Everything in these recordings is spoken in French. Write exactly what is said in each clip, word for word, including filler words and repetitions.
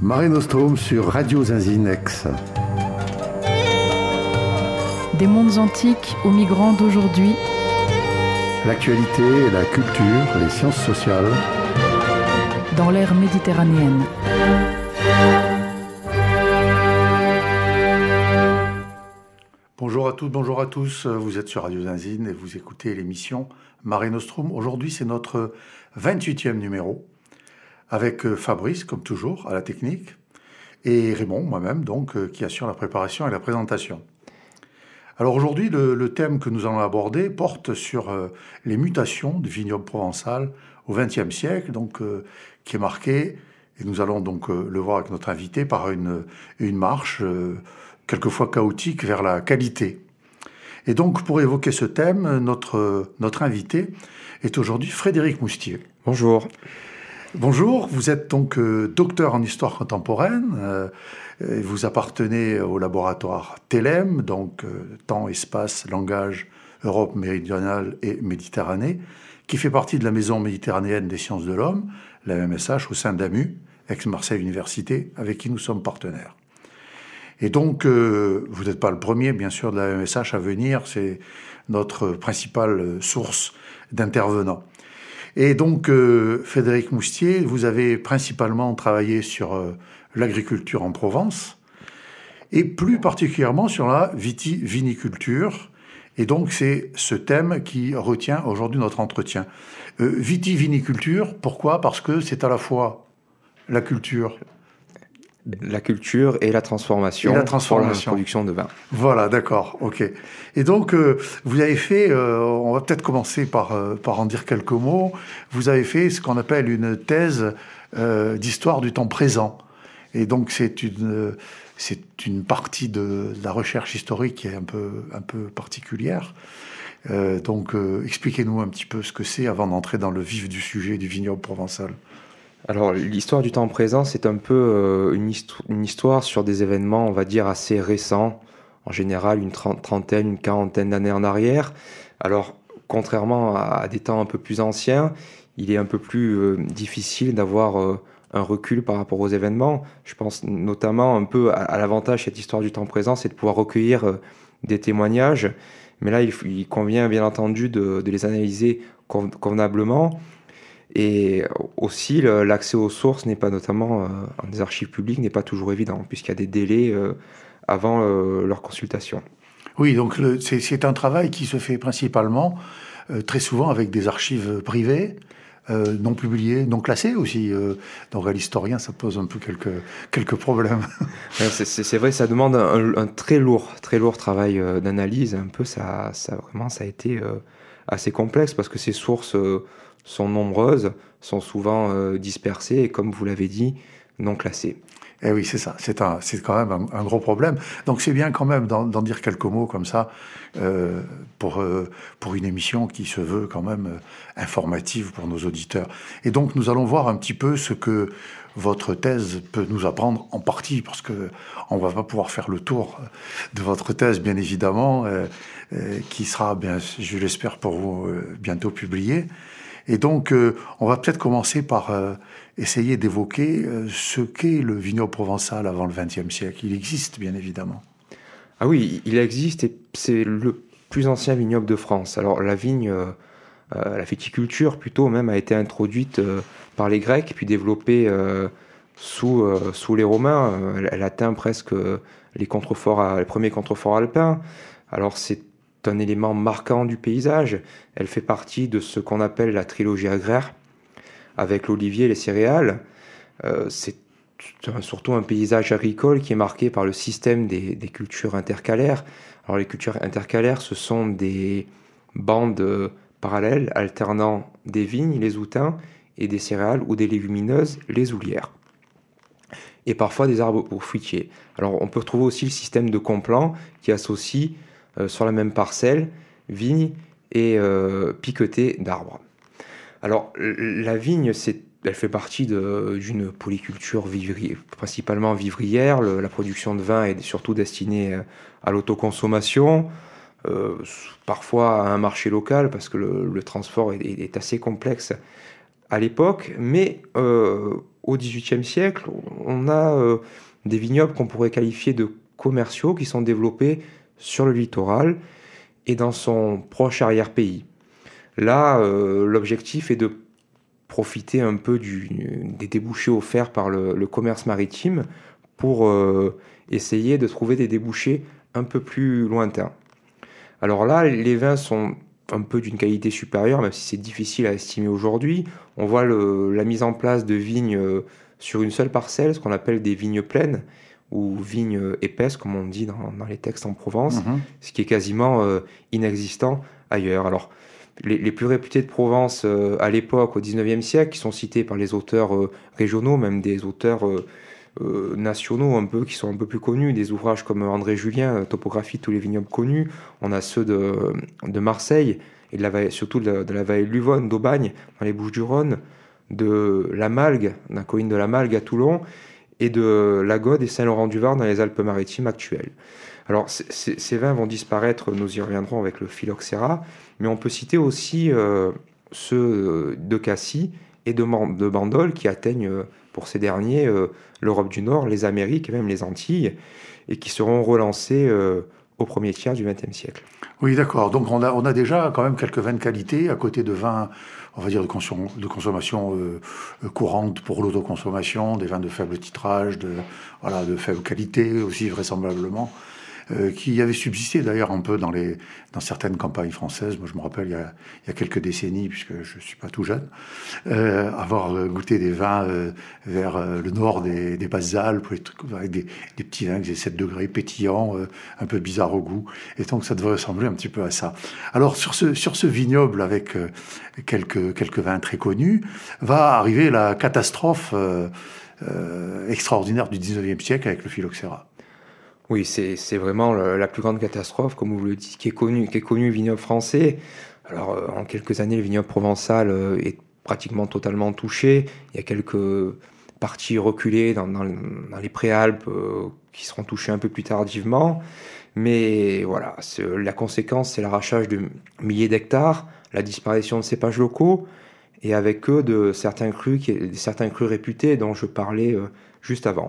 Mare Nostrum sur Radio Zinzinex. Des mondes antiques aux migrants d'aujourd'hui. L'actualité, la culture, les sciences sociales. Dans l'ère méditerranéenne. Bonjour à toutes, bonjour à tous. Vous êtes sur Radio Zinzine et vous écoutez l'émission Mare Nostrum. Aujourd'hui, c'est notre vingt-huitième numéro, avec Fabrice, comme toujours, à la technique, et Raymond, moi-même, donc, qui assure la préparation et la présentation. Alors aujourd'hui, le, le thème que nous allons aborder porte sur euh, les mutations du vignoble provençal au vingtième siècle, donc, euh, qui est marqué, et nous allons donc euh, le voir avec notre invité, par une, une marche euh, quelquefois chaotique vers la qualité. Et donc, pour évoquer ce thème, notre, notre invité est aujourd'hui Frédéric Moustier. Bonjour. Bonjour, vous êtes donc euh, docteur en histoire contemporaine, euh, vous appartenez au laboratoire TELEM, donc euh, Temps, Espace, Langage, Europe méridionale et Méditerranée, qui fait partie de la Maison méditerranéenne des sciences de l'homme, la M S H, au sein d'A M U, Aix-Marseille Université, avec qui nous sommes partenaires. Et donc, euh, vous n'êtes pas le premier, bien sûr, de la M S H à venir, c'est notre principale source d'intervenants. Et donc, euh, Frédéric Moustier, vous avez principalement travaillé sur euh, l'agriculture en Provence, et plus particulièrement sur la vitiviniculture. Et donc, c'est ce thème qui retient aujourd'hui notre entretien. Euh, vitiviniculture, pourquoi ? Parce que c'est à la fois la culture... La culture et la transformation, et la transformation. Pour la production de vin. Voilà, d'accord, ok. Et donc, euh, vous avez fait, euh, on va peut-être commencer par, euh, par en dire quelques mots, vous avez fait ce qu'on appelle une thèse euh, d'histoire du temps présent. Et donc, c'est une, c'est une partie de, de la recherche historique qui est un peu, un peu particulière. Euh, donc, euh, expliquez-nous un petit peu ce que c'est avant d'entrer dans le vif du sujet du vignoble provençal. Alors, l'histoire du temps présent, c'est un peu euh, une, histo- une histoire sur des événements, on va dire, assez récents. En général, une trentaine, une quarantaine d'années en arrière. Alors, contrairement à, à des temps un peu plus anciens, il est un peu plus euh, difficile d'avoir euh, un recul par rapport aux événements. Je pense notamment un peu à, à l'avantage de cette histoire du temps présent, c'est de pouvoir recueillir euh, des témoignages. Mais là, il, il convient bien entendu de, de les analyser con- convenablement. Et aussi, l'accès aux sources n'est pas, notamment euh, dans des archives publiques, n'est pas toujours évident, puisqu'il y a des délais euh, avant euh, leur consultation. Oui, donc le, c'est, c'est un travail qui se fait principalement, euh, très souvent avec des archives privées, euh, non publiées, non classées aussi. Euh, donc à l'historien, ça pose un peu quelques, quelques problèmes. c'est, c'est, c'est vrai, ça demande un, un très lourd, très lourd travail euh, d'analyse. Un peu, ça, ça, vraiment, ça a été euh, assez complexe, parce que ces sources... Euh, sont nombreuses, sont souvent euh, dispersées et, comme vous l'avez dit, non classées. Eh oui, c'est ça. C'est, un, c'est quand même un, un gros problème. Donc c'est bien quand même d'en, d'en dire quelques mots comme ça euh, pour, euh, pour une émission qui se veut quand même euh, informative pour nos auditeurs. Et donc nous allons voir un petit peu ce que votre thèse peut nous apprendre en partie, parce que on va pas pouvoir faire le tour de votre thèse, bien évidemment, euh, euh, qui sera, bien, je l'espère pour vous, euh, bientôt publiée. Et donc, euh, on va peut-être commencer par euh, essayer d'évoquer euh, ce qu'est le vignoble provençal avant le vingtième siècle. Il existe, bien évidemment. Ah oui, il existe, et c'est le plus ancien vignoble de France. Alors, la vigne, euh, euh, la viticulture, plutôt, même, a été introduite euh, par les Grecs, puis développée euh, sous, euh, sous les Romains. Elle, elle atteint presque euh, les contreforts, les premiers contreforts alpins. Alors, c'est un élément marquant du paysage. Elle fait partie de ce qu'on appelle la trilogie agraire, avec l'olivier et les céréales. Euh, c'est un, surtout un paysage agricole qui est marqué par le système des, des cultures intercalaires. Alors, les cultures intercalaires, ce sont des bandes euh, parallèles alternant des vignes, les outins, et des céréales ou des légumineuses, les oulières. Et parfois des arbres fruitiers. Alors, on peut retrouver aussi le système de complan qui associe Euh, sur la même parcelle, vigne et euh, piqueté d'arbres. Alors, la vigne, c'est, elle fait partie de, d'une polyculture vivri, principalement vivrière. Le, la production de vin est surtout destinée à l'autoconsommation, euh, parfois à un marché local, parce que le, le transport est, est assez complexe à l'époque, mais euh, au dix-huitième siècle, on a euh, des vignobles qu'on pourrait qualifier de commerciaux qui sont développés sur le littoral et dans son proche arrière-pays. Là, euh, l'objectif est de profiter un peu du, des débouchés offerts par le, le commerce maritime pour euh, essayer de trouver des débouchés un peu plus lointains. Alors là, les vins sont un peu d'une qualité supérieure, même si c'est difficile à estimer aujourd'hui. On voit le, la mise en place de vignes euh, sur une seule parcelle, ce qu'on appelle des vignes pleines, ou vignes épaisses, comme on dit dans, dans les textes en Provence, mmh. ce qui est quasiment euh, inexistant ailleurs. Alors, les, les plus réputés de Provence euh, à l'époque, au dix-neuvième siècle, qui sont cités par les auteurs euh, régionaux, même des auteurs euh, euh, nationaux un peu, qui sont un peu plus connus, des ouvrages comme André Julien, Topographie de tous les vignobles connus. On a ceux de, de Marseille, et de la vallée, surtout de la, de la vallée de l'Uvonne, d'Aubagne, dans les Bouches-du-Rhône, de la Malgue, de la colline de la Malgue à Toulon, et de la Gaude et Saint-Laurent-du-Var dans les Alpes-Maritimes actuelles. Alors, c- c- ces vins vont disparaître, nous y reviendrons avec le phylloxéra, mais on peut citer aussi euh, ceux de Cassis et de, Man- de Bandol qui atteignent, euh, pour ces derniers, euh, l'Europe du Nord, les Amériques et même les Antilles, et qui seront relancés euh, au premier tiers du vingtième siècle. Oui, d'accord. Donc, on a, on a déjà quand même quelques vins de qualité à côté de vins, on va dire, de, consom- de consommation euh, courante pour l'autoconsommation, des vins de faible titrage, de, voilà, de faible qualité aussi, vraisemblablement, euh, qui avaient subsisté d'ailleurs un peu dans, les, dans certaines campagnes françaises. Moi, je me rappelle, il y a, il y a quelques décennies, puisque je ne suis pas tout jeune, euh, avoir goûté des vins euh, vers euh, le nord des, des Basses-Alpes, avec des, des petits vins qui faisaient sept degrés, pétillants, euh, un peu bizarres au goût. Et donc, ça devrait ressembler un petit peu à ça. Alors, sur ce, sur ce vignoble, avec euh, quelques, quelques vins très connus, va arriver la catastrophe euh, euh, extraordinaire du dix-neuvième siècle avec le phylloxéra. Oui, c'est, c'est vraiment le, la plus grande catastrophe, comme vous le dites, qui est connue, qui est connue le vignoble français. Alors, euh, en quelques années, le vignoble provençal euh, est pratiquement totalement touché. Il y a quelques parties reculées dans, dans, dans les préalpes euh, qui seront touchées un peu plus tardivement. Mais voilà, c'est, la conséquence, c'est l'arrachage de milliers d'hectares, la disparition de cépages locaux, et avec eux de certains crus, qui, certains crus réputés dont je parlais euh, juste avant.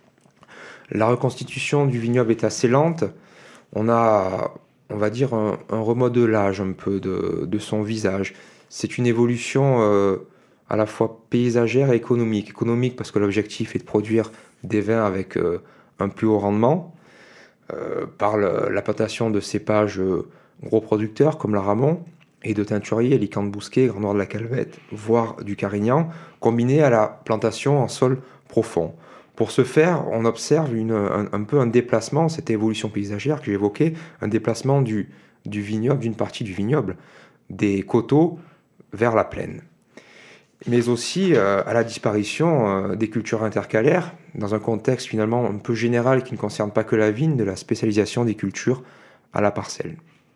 La reconstitution du vignoble est assez lente. On a, on va dire, un, un remodelage un peu de, de son visage. C'est une évolution euh, à la fois paysagère et économique. Économique parce que l'objectif est de produire des vins avec euh, un plus haut rendement euh, par le, la plantation de cépages euh, gros producteurs comme l'Aramon et de teinturiers, Licante Bousquet, Grand Noir de la Calvette, voire du Carignan, combiné à la plantation en sol profond. Pour ce faire, on observe une, un, un peu un déplacement, cette évolution paysagère que j'évoquais, un déplacement du, du vignoble, d'une partie du vignoble, des coteaux vers la plaine. Mais aussi euh, à la disparition euh, des cultures intercalaires, dans un contexte finalement un peu général qui ne concerne pas que la vigne, de la spécialisation des cultures à la parcelle.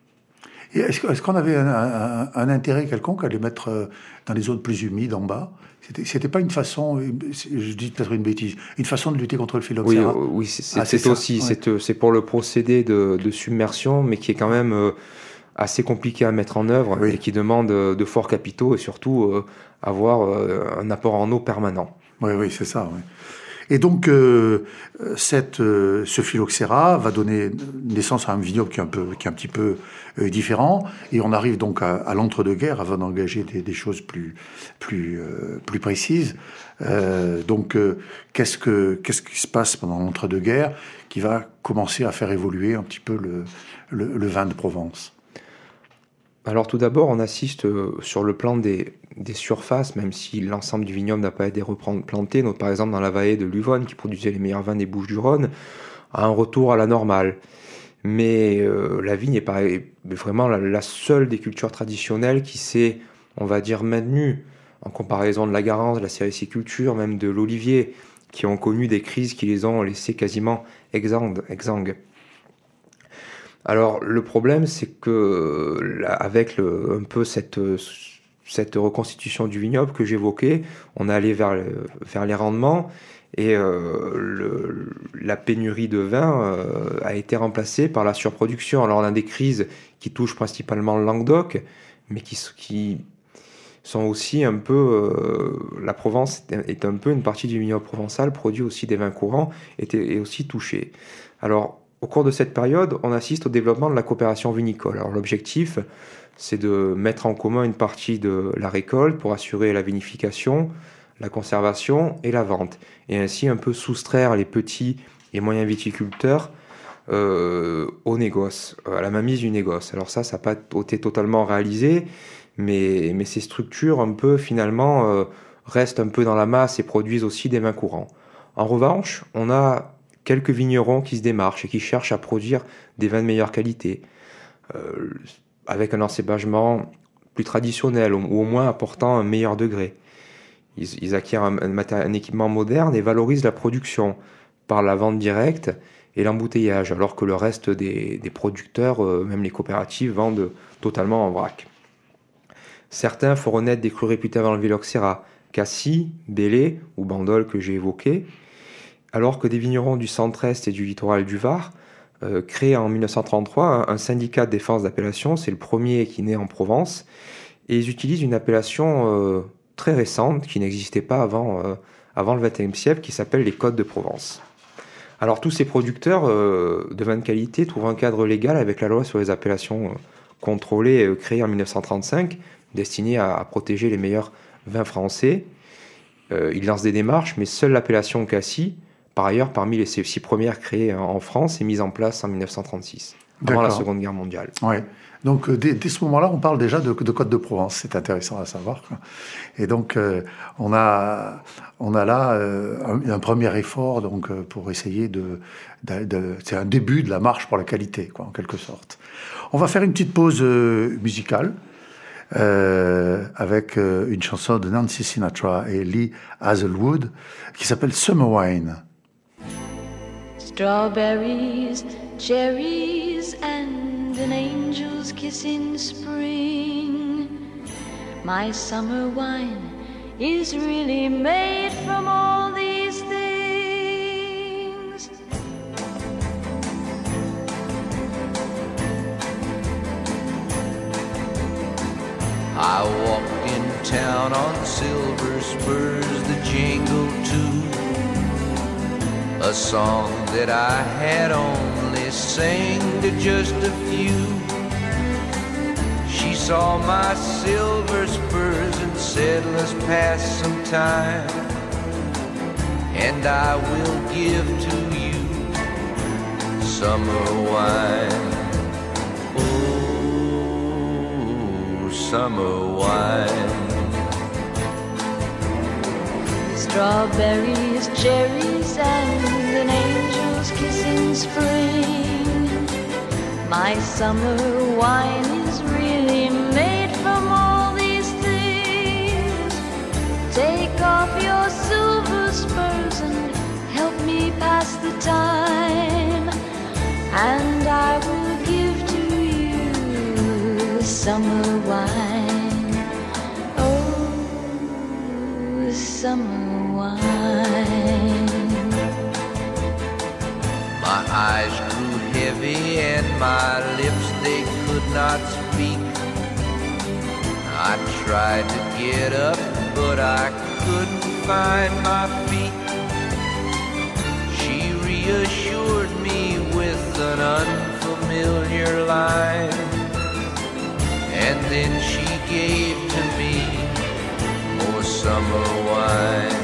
Et est-ce, est-ce qu'on avait un, un, un intérêt quelconque à les mettre dans les zones plus humides en bas ? C'était, c'était pas une façon, je dis peut-être une bêtise, une façon de lutter contre le phylloxéra. Oui, oui c'est, c'est, ah, c'est, c'est aussi, ouais. c'est, c'est pour le procédé de, de submersion, mais qui est quand même euh, assez compliqué à mettre en œuvre oui. et qui demande de forts capitaux et surtout euh, avoir euh, un apport en eau permanent. Oui, oui, c'est ça. Oui. Et donc, euh, cette, euh, ce phylloxéra va donner naissance à un vignoble qui est un, peu, qui est un petit peu euh, différent. Et on arrive donc à, à l'entre-deux-guerres avant d'engager des, des choses plus, plus, euh, plus précises. Euh, donc, euh, qu'est-ce, que, qu'est-ce qui se passe pendant l'entre-deux-guerres qui va commencer à faire évoluer un petit peu le, le, le vin de Provence ? Alors tout d'abord, on assiste euh, sur le plan des, des surfaces, même si l'ensemble du vignoble n'a pas été replanté, donc par exemple dans la vallée de l'Uvonne, qui produisait les meilleurs vins des Bouches-du-Rhône, à un retour à la normale. Mais euh, la vigne est, pas, est vraiment la, la seule des cultures traditionnelles qui s'est, on va dire, maintenue en comparaison de la garance, de la sériciculture, même de l'olivier, qui ont connu des crises qui les ont laissés quasiment exsangues. exsangues. Alors le problème, c'est que là, avec le, un peu cette, cette reconstitution du vignoble que j'évoquais, on est allé vers, vers les rendements et euh, le, la pénurie de vin euh, a été remplacée par la surproduction. Alors on a des crises qui touchent principalement le Languedoc, mais qui, qui sont aussi un peu... Euh, la Provence est un peu une partie du vignoble provençal, produit aussi des vins courants, et est aussi touchée. Alors, au cours de cette période, on assiste au développement de la coopération vinicole. Alors, l'objectif, c'est de mettre en commun une partie de la récolte pour assurer la vinification, la conservation et la vente, et ainsi un peu soustraire les petits et moyens viticulteurs euh, au négoce, à la mainmise du négoce. Alors ça, ça n'a pas été totalement réalisé, mais, mais ces structures, un peu, finalement, euh, restent un peu dans la masse et produisent aussi des vins courants. En revanche, on a quelques vignerons qui se démarchent et qui cherchent à produire des vins de meilleure qualité, euh, avec un encépagement plus traditionnel, ou au moins apportant un meilleur degré. Ils, ils acquièrent un, un, un équipement moderne et valorisent la production par la vente directe et l'embouteillage, alors que le reste des, des producteurs, euh, même les coopératives, vendent totalement en vrac. Certains font renaître des crus réputés avant le Phylloxéra, Cassis, Bélé ou Bandol que j'ai évoqué, alors que des vignerons du centre-est et du littoral du Var euh, créent en dix-neuf cent trente-trois un, un syndicat de défense d'appellation, c'est le premier qui naît en Provence, et ils utilisent une appellation euh, très récente qui n'existait pas avant, euh, avant le vingtième siècle, qui s'appelle les Côtes de Provence. Alors tous ces producteurs euh, de vins de qualité trouvent un cadre légal avec la loi sur les appellations euh, contrôlées euh, créée en dix-neuf cent trente-cinq, destinée à, à protéger les meilleurs vins français. Euh, ils lancent des démarches, mais seule l'appellation Cassis, par ailleurs parmi les six premières créées en France, est mise en place en dix-neuf cent trente-six, avant la Seconde Guerre mondiale. Ouais. Donc dès, dès ce moment-là, on parle déjà de, de Côtes de Provence. C'est intéressant à savoir, quoi. Et donc euh, on a on a là euh, un, un premier effort donc euh, pour essayer de, de, de c'est un début de la marche pour la qualité, quoi, en quelque sorte. On va faire une petite pause euh, musicale euh, avec euh, une chanson de Nancy Sinatra et Lee Hazelwood qui s'appelle Summer Wine. Strawberries, cherries, and an angel's kiss in spring. My summer wine is really made from all these things. I walked in town on silver spurs that jingle too, a song that I had only sang to just a few. She saw my silver spurs and said, let's pass some time, and I will give to you summer wine. Oh, summer wine. Strawberries, cherries, and an angel's kiss in spring. My summer wine is really made from all these things. Take off your silver spurs and help me pass the time, and I will give to you summer wine. Oh, summer wine. My eyes grew heavy and my lips, they could not speak. I tried to get up, but I couldn't find my feet. She reassured me with an unfamiliar line, and then she gave to me more summer wine.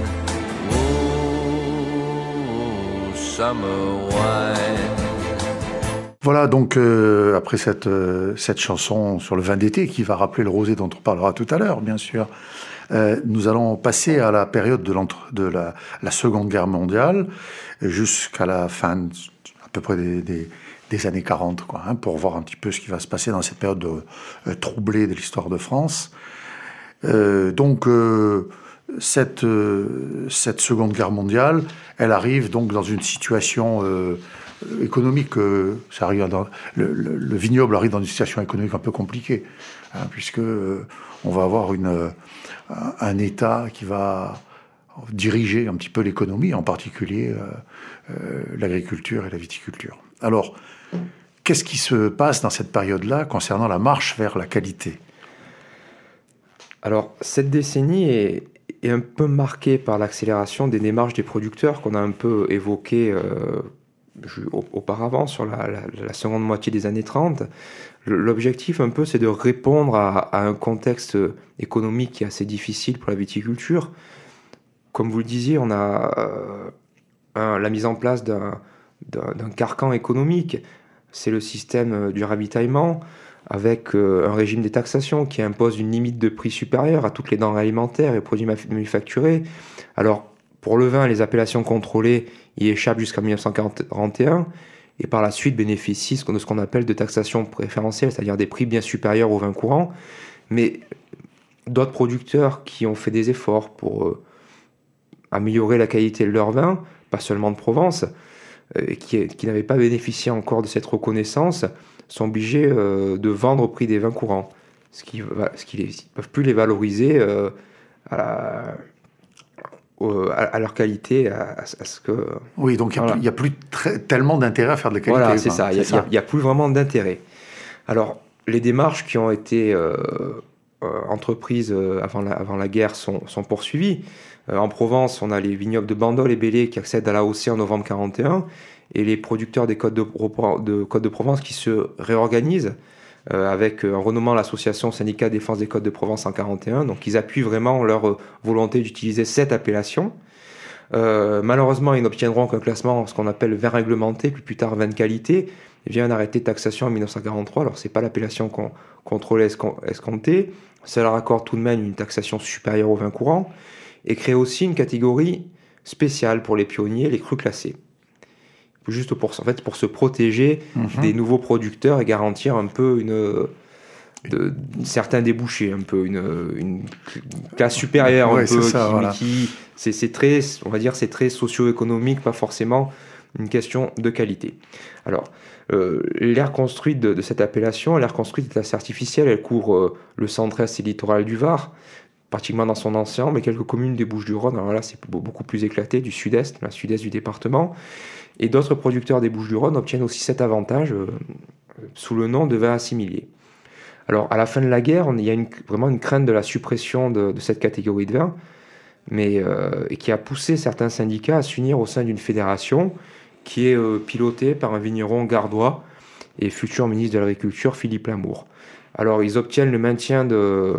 Summer wine. Voilà donc euh, après cette, euh, cette chanson sur le vin d'été qui va rappeler le rosé dont on parlera tout à l'heure, bien sûr, euh, nous allons passer à la période de, de la, la Seconde Guerre mondiale jusqu'à la fin à peu près des, des, des années quarante, quoi, hein, pour voir un petit peu ce qui va se passer dans cette période de, euh, troublée de l'histoire de France. Euh, donc euh, Cette, euh, cette Seconde Guerre mondiale, elle arrive donc dans une situation euh, économique. Euh, ça arrive dans, le, le, le vignoble arrive dans une situation économique un peu compliquée, hein, puisque euh, on va avoir une, euh, un État qui va diriger un petit peu l'économie, en particulier euh, euh, l'agriculture et la viticulture. Alors, qu'est-ce qui se passe dans cette période-là concernant la marche vers la qualité ? Alors, cette décennie est, est un peu marquée par l'accélération des démarches des producteurs qu'on a un peu évoquées euh, auparavant, sur la, la, la seconde moitié des années trente. L'objectif, un peu, c'est de répondre à, à un contexte économique qui est assez difficile pour la viticulture. Comme vous le disiez, on a euh, un, la mise en place d'un, d'un, d'un carcan économique. C'est le système du ravitaillement, avec euh, un régime des taxations qui impose une limite de prix supérieure à toutes les denrées alimentaires et produits manufacturés. Alors, pour le vin, les appellations contrôlées y échappent jusqu'en dix-neuf cent quarante et un, et par la suite bénéficient de ce qu'on appelle de taxation préférentielle, c'est-à-dire des prix bien supérieurs au vin courant. Mais d'autres producteurs qui ont fait des efforts pour euh, améliorer la qualité de leur vin, pas seulement de Provence, et qui, qui n'avaient pas bénéficié encore de cette reconnaissance, sont obligés euh, de vendre au prix des vins courants, ce qui ce qui ne peuvent plus les valoriser euh, à, la, euh, à, à leur qualité, à, à ce que... Oui, donc il n'y voilà. a plus très, tellement d'intérêt à faire de la qualité. Voilà, c'est ça, il n'y a, a plus vraiment d'intérêt. Alors, les démarches qui ont été euh, euh, entreprises euh, avant, la, avant la guerre sont, sont poursuivies. Euh, en Provence, on a les vignobles de Bandol et Belley qui accèdent à l'A O C en novembre quarante et un, et les producteurs des Côtes de, de, Côtes de Provence qui se réorganisent euh, avec un renommant l'association syndicat défense des Côtes de Provence en quarante et un. Donc ils appuient vraiment leur volonté d'utiliser cette appellation. Euh, malheureusement, ils n'obtiendront qu'un classement, ce qu'on appelle vin réglementé, puis plus tard vin de qualité, via un arrêté de taxation en dix-neuf cent quarante-trois. Alors c'est pas l'appellation qu'on contrôlait escomptée, ça leur accorde tout de même une taxation supérieure au vin courant, et crée aussi une catégorie spéciale pour les pionniers, les crus classés. Juste pour, en fait, pour se protéger mmh. des nouveaux producteurs et garantir un peu une, de, certains débouchés, un peu une, une classe supérieure, ouais, un peu, ça, qui, voilà. qui c'est, c'est très, on va dire, c'est très socio-économique, pas forcément une question de qualité. Alors, euh, l'aire construite de, de cette appellation, l'aire construite est assez artificielle, elle couvre euh, le centre-est et le littoral du Var, pratiquement dans son ensemble, et quelques communes des Bouches-du-Rhône. Alors là, c'est beaucoup plus éclaté, du sud-est, la sud-est du département. Et d'autres producteurs des Bouches-du-Rhône obtiennent aussi cet avantage euh, sous le nom de vin assimilé. Alors, à la fin de la guerre, on, il y a une, vraiment une crainte de la suppression de, de cette catégorie de vin, mais euh, et qui a poussé certains syndicats à s'unir au sein d'une fédération qui est euh, pilotée par un vigneron gardois et futur ministre de l'Agriculture, Philippe Lamour. Alors, ils obtiennent le maintien de,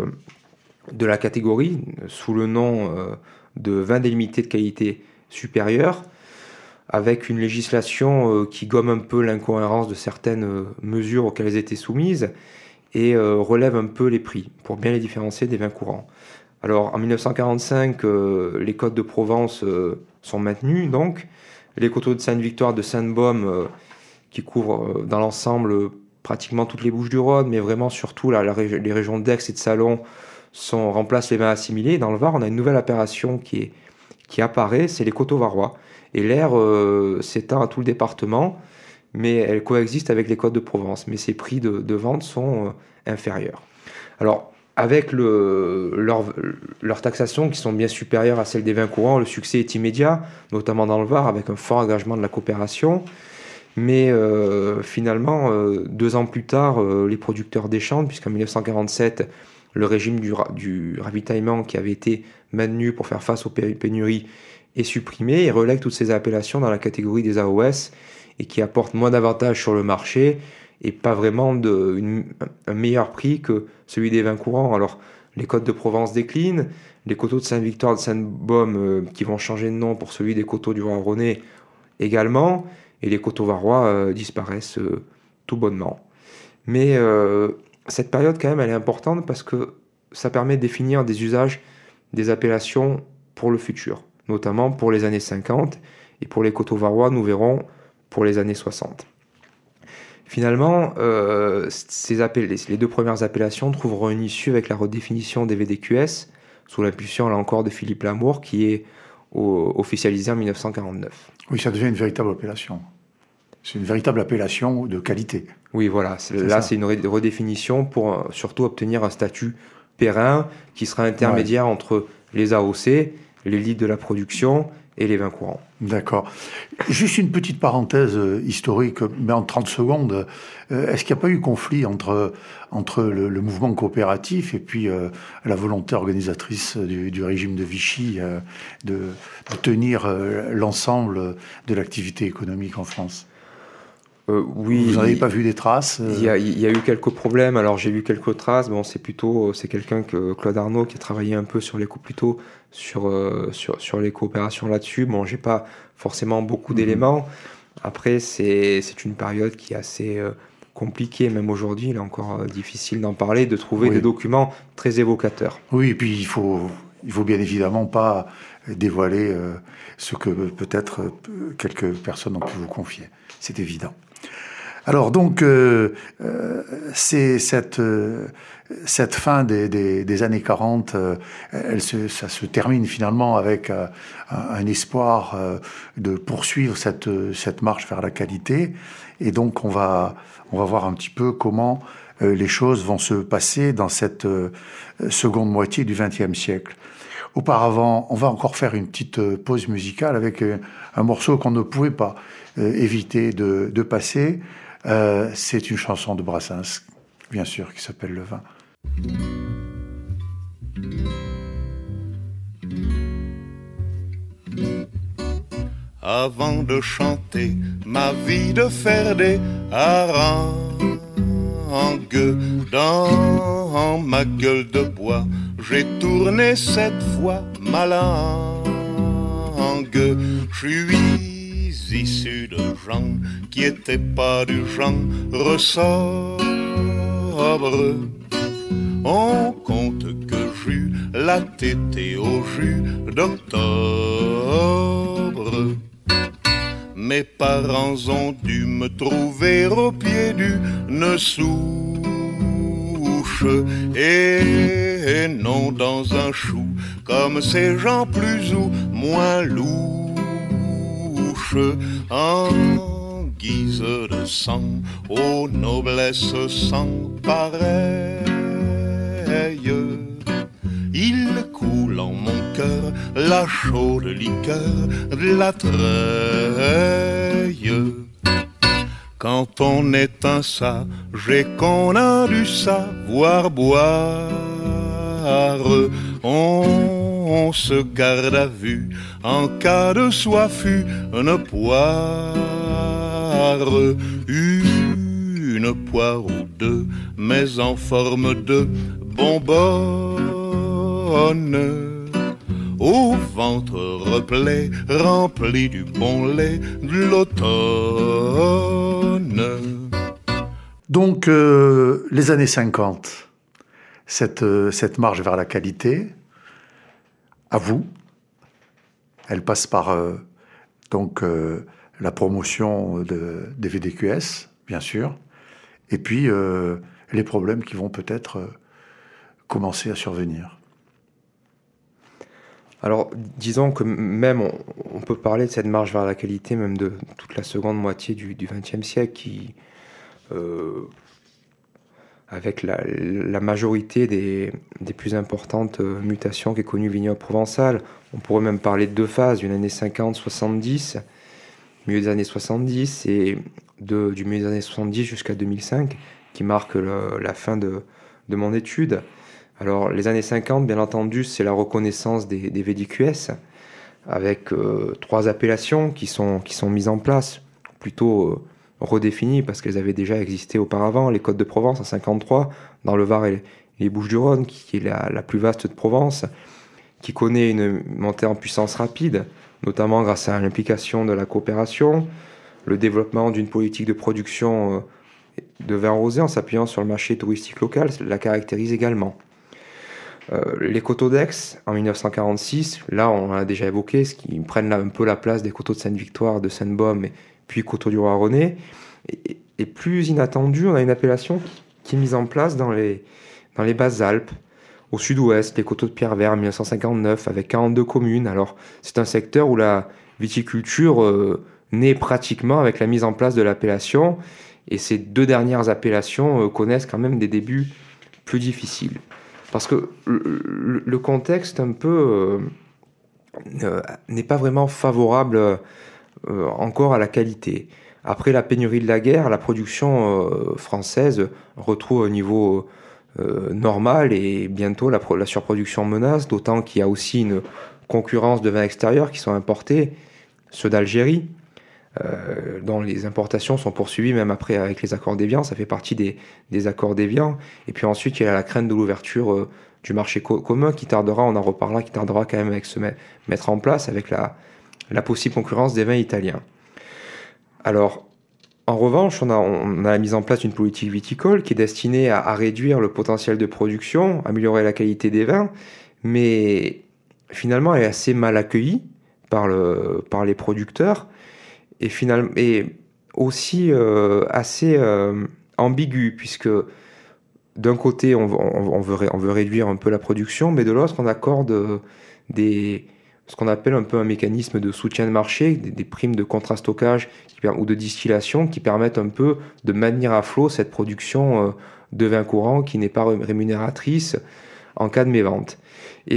de la catégorie sous le nom euh, de vin délimité de qualité supérieure, avec une législation euh, qui gomme un peu l'incohérence de certaines euh, mesures auxquelles elles étaient soumises et euh, relève un peu les prix pour bien les différencier des vins courants. Alors en dix-neuf cent quarante-cinq, euh, les Côtes de Provence euh, sont maintenus, donc les coteaux de Sainte-Victoire, de Sainte-Baume, euh, qui couvrent euh, dans l'ensemble euh, pratiquement toutes les Bouches-du-Rhône, mais vraiment surtout là, la ré- les régions d'Aix et de Salon sont, remplacent les vins assimilés. Dans le Var, on a une nouvelle appellation qui, est, qui apparaît, c'est les coteaux varois. Et l'aire euh, s'étend à tout le département, mais elle coexiste avec les Côtes de Provence. Mais ses prix de, de vente sont euh, inférieurs. Alors, avec le, leur, leur taxation qui sont bien supérieures à celles des vins courants, le succès est immédiat, notamment dans le Var, avec un fort engagement de la coopération. Mais euh, finalement, euh, deux ans plus tard, euh, les producteurs déchantent, puisqu'en dix-neuf cent quarante-sept, le régime du, du ravitaillement qui avait été maintenu pour faire face aux pénuries est supprimé et relègue toutes ces appellations dans la catégorie des A O S et qui apportent moins d'avantages sur le marché et pas vraiment de, une, un meilleur prix que celui des vins courants. Alors, les Côtes de Provence déclinent, les coteaux de Sainte-Victoire, de Sainte-Baume euh, qui vont changer de nom pour celui des coteaux du Roi-Rhônais également, et les coteaux varois euh, disparaissent euh, tout bonnement. Mais euh, cette période, quand même, elle est importante parce que ça permet de définir des usages des appellations pour le futur, notamment pour les années cinquante, et pour les coteaux varois, nous verrons pour les années soixante. Finalement, euh, ces appel- les deux premières appellations trouveront une issue avec la redéfinition des V D Q S, sous l'impulsion, là encore, de Philippe Lamour, qui est au, officialisé en dix-neuf cent quarante-neuf. Oui, ça devient une véritable appellation. C'est une véritable appellation de qualité. Oui, voilà. C'est, c'est là, ça. c'est une redéfinition pour euh, surtout obtenir un statut périn qui sera intermédiaire ouais. entre les A O C, l'élite de la production et les vins courants. D'accord. Juste une petite parenthèse euh, historique, mais en trente secondes. Euh, est-ce qu'il n'y a pas eu conflit entre, entre le, le mouvement coopératif et puis euh, la volonté organisatrice du, du régime de Vichy euh, de, de tenir euh, l'ensemble de l'activité économique en France ? Euh, oui, Vous n'avez pas vu des traces? Il y, a, il y a eu quelques problèmes. Alors j'ai vu quelques traces. Bon, c'est plutôt c'est quelqu'un que Claude Arnaud qui a travaillé un peu sur les co- plutôt sur euh, sur sur les coopérations là-dessus. Bon, j'ai pas forcément beaucoup d'éléments. Après, c'est c'est une période qui est assez euh, compliquée, même aujourd'hui. Il est encore euh, difficile d'en parler, de trouver Oui. des documents très évocateurs. Oui, et puis il faut, il faut bien évidemment pas dévoiler euh, ce que peut-être euh, quelques personnes ont pu vous confier. C'est évident. Alors donc, euh, euh, c'est cette, euh, cette fin des, des, des années quarante, euh, elle se, ça se termine finalement avec euh, un, un espoir euh, de poursuivre cette, cette marche vers la qualité. Et donc, on va, on va voir un petit peu comment euh, les choses vont se passer dans cette euh, seconde moitié du vingtième siècle. Auparavant, on va encore faire une petite euh, pause musicale avec euh, un morceau qu'on ne pouvait pas euh, éviter de, de passer. Euh, c'est une chanson de Brassens, bien sûr, qui s'appelle Le Vin. Avant de chanter ma vie de faire des harangues dans ma gueule de bois, j'ai tourné cette fois ma langue. Je suis issu de gens qui étaient pas du genre sobre. On compte que j'eus la tétée au jus d'octobre. Mes parents ont dû me trouver au pied d'une souche et non dans un chou, comme ces gens plus ou moins louches. En guise de sang, aux noblesses sans pareille, il coule en mon cœur la chaude liqueur de la treille. Quand on est un sage et qu'on a du savoir boire, on, on se garde à vue en cas de soif, une poire, une poire ou deux, mais en forme de bonbonne, au ventre replet, rempli du bon lait de l'automne. Donc, euh, les années cinquante, cette, euh, cette marche vers la qualité, à vous, elle passe par euh, donc, euh, la promotion de, des V D Q S, bien sûr, et puis euh, les problèmes qui vont peut-être euh, commencer à survenir. Alors, disons que même on, on peut parler de cette marche vers la qualité, même de toute la seconde moitié du vingtième siècle, qui, euh, avec la, la majorité des, des plus importantes mutations qu'est connue Vignoble Provençal, on pourrait même parler de deux phases, d'une année cinquante soixante-dix, milieu des années soixante-dix, et de, du milieu des années soixante-dix jusqu'à deux mille cinq, qui marque le, la fin de, de mon étude. Alors, les années cinquante, bien entendu, c'est la reconnaissance des, des V D Q S, avec euh, trois appellations qui sont, qui sont mises en place, plutôt euh, redéfinies, parce qu'elles avaient déjà existé auparavant. Les Côtes de Provence en cinquante-trois, dans le Var et les, les Bouches-du-Rhône, qui est la, la plus vaste de Provence, qui connaît une montée en puissance rapide, notamment grâce à l'implication de la coopération, le développement d'une politique de production euh, de vin rosé en s'appuyant sur le marché touristique local, la caractérise également. Euh, les coteaux d'Aix, en dix-neuf cent quarante-six, là on l'a déjà évoqué, ce qui prennent là, un peu la place des coteaux de Sainte-Victoire, de Sainte-Baume, et puis coteaux du Roi-René. Et, et plus inattendu, on a une appellation qui, qui est mise en place dans les, dans les Basses-Alpes, au sud-ouest, les coteaux de Pierre-Vert, en dix-neuf cent cinquante-neuf, avec quarante-deux communes. Alors c'est un secteur où la viticulture euh, naît pratiquement avec la mise en place de l'appellation, et ces deux dernières appellations euh, connaissent quand même des débuts plus difficiles. Parce que le, le contexte un peu, euh, euh, n'est pas vraiment favorable euh, encore à la qualité. Après la pénurie de la guerre, la production euh, française retrouve un niveau euh, normal et bientôt la, la surproduction menace, d'autant qu'il y a aussi une concurrence de vins extérieurs qui sont importés, ceux d'Algérie, euh, dont les importations sont poursuivies même après avec les accords d'Évian, ça fait partie des, des accords d'Évian. Et puis ensuite, il y a la crainte de l'ouverture euh, du marché co- commun qui tardera, on en reparlera, qui tardera quand même avec se met, mettre en place avec la, la possible concurrence des vins italiens. Alors, en revanche, on a, on a la mise en place d'une politique viticole qui est destinée à, à réduire le potentiel de production, améliorer la qualité des vins, mais finalement, elle est assez mal accueillie par, le, par les producteurs et, finalement, et aussi euh, assez euh, ambiguë, puisque d'un côté, on, on, on, veut, on veut réduire un peu la production, mais de l'autre, on accorde des... ce qu'on appelle un peu un mécanisme de soutien de marché, des, des primes de contrastockage qui, ou de distillation qui permettent un peu de maintenir à flot cette production euh, de vin courant qui n'est pas rémunératrice en cas de mévente. Et,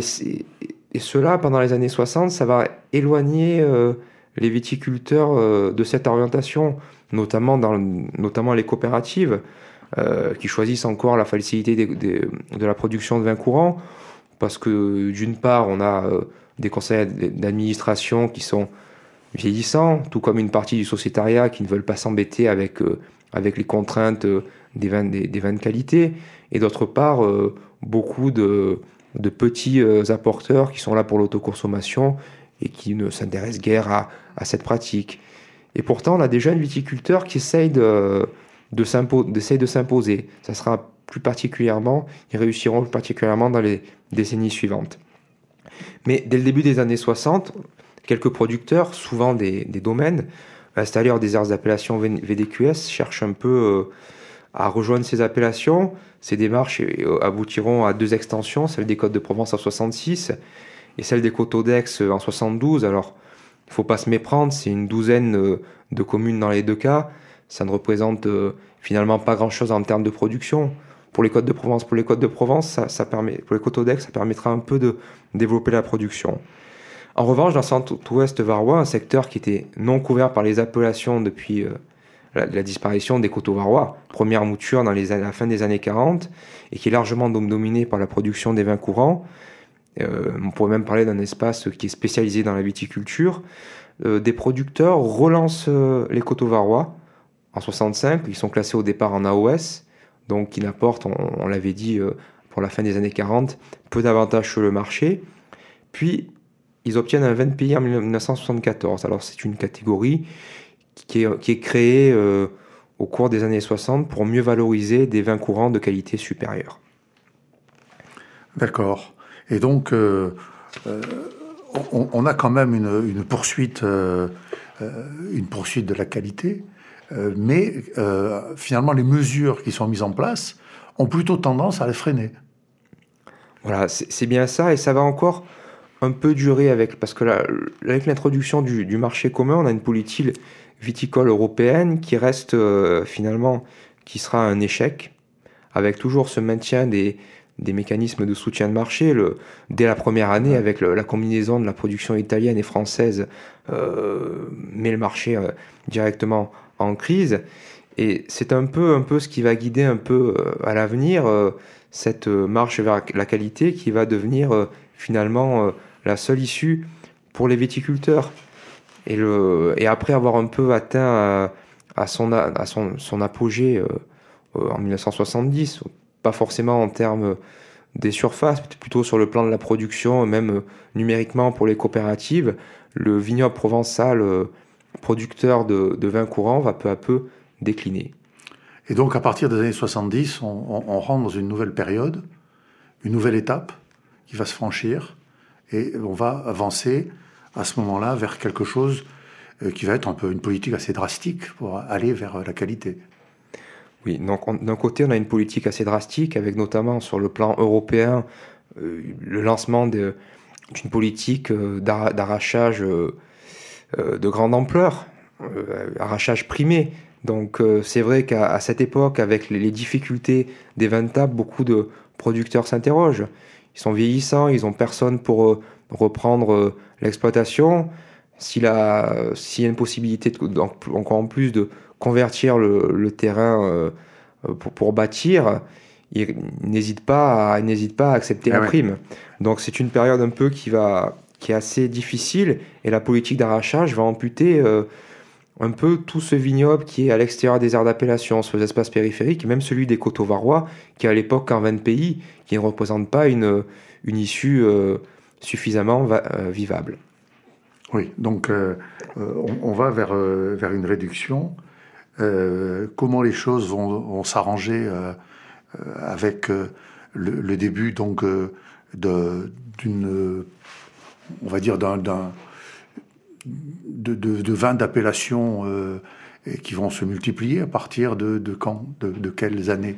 et cela, pendant les années soixante, ça va éloigner euh, les viticulteurs euh, de cette orientation, notamment, dans, notamment les coopératives euh, qui choisissent encore la facilité des, des, de la production de vin courant, parce que d'une part, on a... Euh, des conseils d'administration qui sont vieillissants, tout comme une partie du sociétariat qui ne veulent pas s'embêter avec, euh, avec les contraintes euh, des, vins, des, des vins de qualité, et d'autre part, euh, beaucoup de, de petits euh, apporteurs qui sont là pour l'autoconsommation et qui ne s'intéressent guère à, à cette pratique. Et pourtant, on a des jeunes viticulteurs qui essayent de, de, s'impo- d'essayer de s'imposer. Ça sera plus particulièrement, ils réussiront plus particulièrement dans les décennies suivantes. Mais dès le début des années soixante, quelques producteurs, souvent des, des domaines, installés hors des aires d'appellation V D Q S, cherchent un peu euh, à rejoindre ces appellations. Ces démarches euh, aboutiront à deux extensions, celle des Côtes de Provence en soixante-six et celle des Côtes-d'Aix en soixante-douze. Alors, il ne faut pas se méprendre, c'est une douzaine euh, de communes dans les deux cas. Ça ne représente euh, finalement pas grand-chose en termes de production. Pour les Côtes de Provence, pour les Côtes de Provence, ça, ça permet, pour les Côtes-d'Aix, ça permettra un peu de développer la production. En revanche, dans le centre-ouest varois, un secteur qui était non couvert par les appellations depuis euh, la, la disparition des coteaux varois, première mouture dans les, à la fin des années quarante, et qui est largement dominé par la production des vins courants. Euh, on pourrait même parler d'un espace qui est spécialisé dans la viticulture. Euh, des producteurs relancent euh, les coteaux varois en soixante-cinq, ils sont classés au départ en A O S, donc qui n'apporte, on, on l'avait dit euh, pour la fin des années quarante, peu d'avantages sur le marché. Puis, ils obtiennent un vin de pays en dix-neuf cent soixante-quatorze. Alors, c'est une catégorie qui est, qui est créée euh, au cours des années soixante pour mieux valoriser des vins courants de qualité supérieure. D'accord. Et donc, euh, euh, on, on a quand même une, une, poursuite, euh, une poursuite de la qualité. Euh, mais euh, finalement, les mesures qui sont mises en place ont plutôt tendance à les freiner. Voilà, c'est, c'est bien ça, et ça va encore un peu durer avec, parce que là, avec l'introduction du, du marché commun, on a une politique viticole européenne qui reste euh, finalement, qui sera un échec, avec toujours ce maintien des, des mécanismes de soutien de marché. Le, dès la première année, avec le, la combinaison de la production italienne et française, euh, met le marché euh, directement en crise, et c'est un peu, un peu ce qui va guider un peu euh, à l'avenir euh, cette euh, marche vers la qualité qui va devenir euh, finalement euh, la seule issue pour les viticulteurs. Et, le, et après avoir un peu atteint à, à, son, à son, son apogée euh, euh, en dix-neuf cent soixante-dix, pas forcément en termes des surfaces, plutôt sur le plan de la production, même euh, numériquement pour les coopératives, le vignoble provençal euh, producteur de, de vin courant va peu à peu décliner. Et donc, à partir des années soixante-dix, on, on, on rentre dans une nouvelle période, une nouvelle étape qui va se franchir, et on va avancer à ce moment-là vers quelque chose qui va être un peu une politique assez drastique pour aller vers la qualité. Oui, donc on, d'un côté, on a une politique assez drastique, avec notamment sur le plan européen, euh, le lancement de, d'une politique euh, d'ar, d'arrachage euh, euh, de grande ampleur, euh, arrachage primé. Donc euh, c'est vrai qu'à à cette époque, avec les, les difficultés des vins de table, beaucoup de producteurs s'interrogent. Ils sont vieillissants, ils n'ont personne pour, euh, reprendre euh, l'exploitation. S'il a, s'il y a une possibilité, de, donc, encore en plus, de convertir le, le terrain euh, pour, pour bâtir, il n'hésite pas à, il n'hésite pas à accepter ah la ouais. prime. Donc c'est une période un peu qui, va, qui est assez difficile, et la politique d'arrachage va amputer euh, un peu tout ce vignoble qui est à l'extérieur des aires d'appellation, sur les espaces périphériques, même celui des Coteaux-Varois, qui est à l'époque en vingt pays, qui ne représente pas une, une issue euh, suffisamment va, euh, vivable. Oui, donc euh, on, on va vers, euh, vers une réduction. Euh, comment les choses vont, vont s'arranger euh, avec euh, le, le début donc euh, de, d'une, on va dire d'un, d'un de, de, de vins d'appellation euh, qui vont se multiplier à partir de, de quand, de, de quelles années?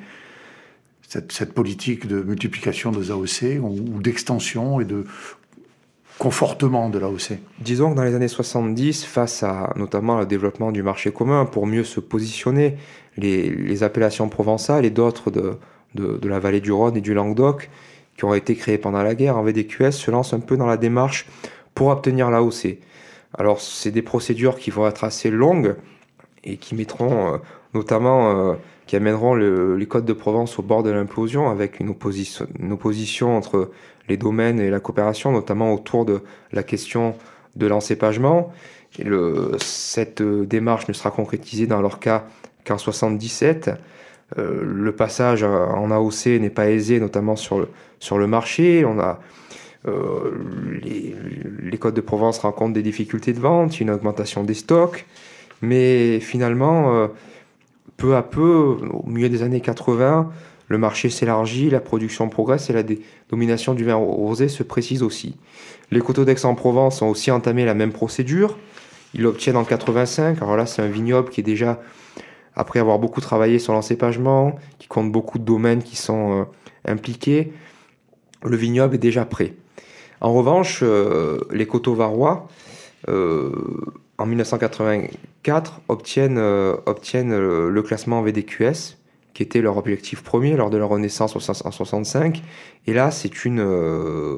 Cette, cette politique de multiplication des A O C ou, ou d'extension et de confortement de l'A O C. Disons que dans les années soixante-dix, face à notamment le développement du marché commun, pour mieux se positionner, les, les appellations provençales et d'autres de, de, de la vallée du Rhône et du Languedoc, qui ont été créées pendant la guerre en V D Q S, se lancent un peu dans la démarche pour obtenir l'A O C. Alors, c'est des procédures qui vont être assez longues et qui mettront, euh, notamment, euh, qui amèneront le, les Côtes de Provence au bord de l'implosion, avec une opposition, une opposition entre les domaines et la coopération, notamment autour de la question de l'encépagement. Et le, cette démarche ne sera concrétisée dans leur cas qu'en soixante-dix-sept. Euh, le passage en A O C n'est pas aisé, notamment sur le, sur le marché. On a, euh, les, les Côtes de Provence rencontrent des difficultés de vente, une augmentation des stocks, mais finalement, euh, peu à peu, au milieu des années quatre-vingts, le marché s'élargit, la production progresse et la domination du vin rosé se précise aussi. Les Coteaux d'Aix-en-Provence ont aussi entamé la même procédure. Ils l'obtiennent en quatre-vingt-cinq. Alors là, c'est un vignoble qui est déjà, après avoir beaucoup travaillé sur l'encépagement, qui compte beaucoup de domaines qui sont euh, impliqués, le vignoble est déjà prêt. En revanche, euh, les Coteaux-Varois, euh, en dix-neuf cent quatre-vingt-quatre, obtiennent, euh, obtiennent euh, le classement V D Q S, qui était leur objectif premier lors de leur renaissance en soixante-cinq. Et là, c'est une, euh,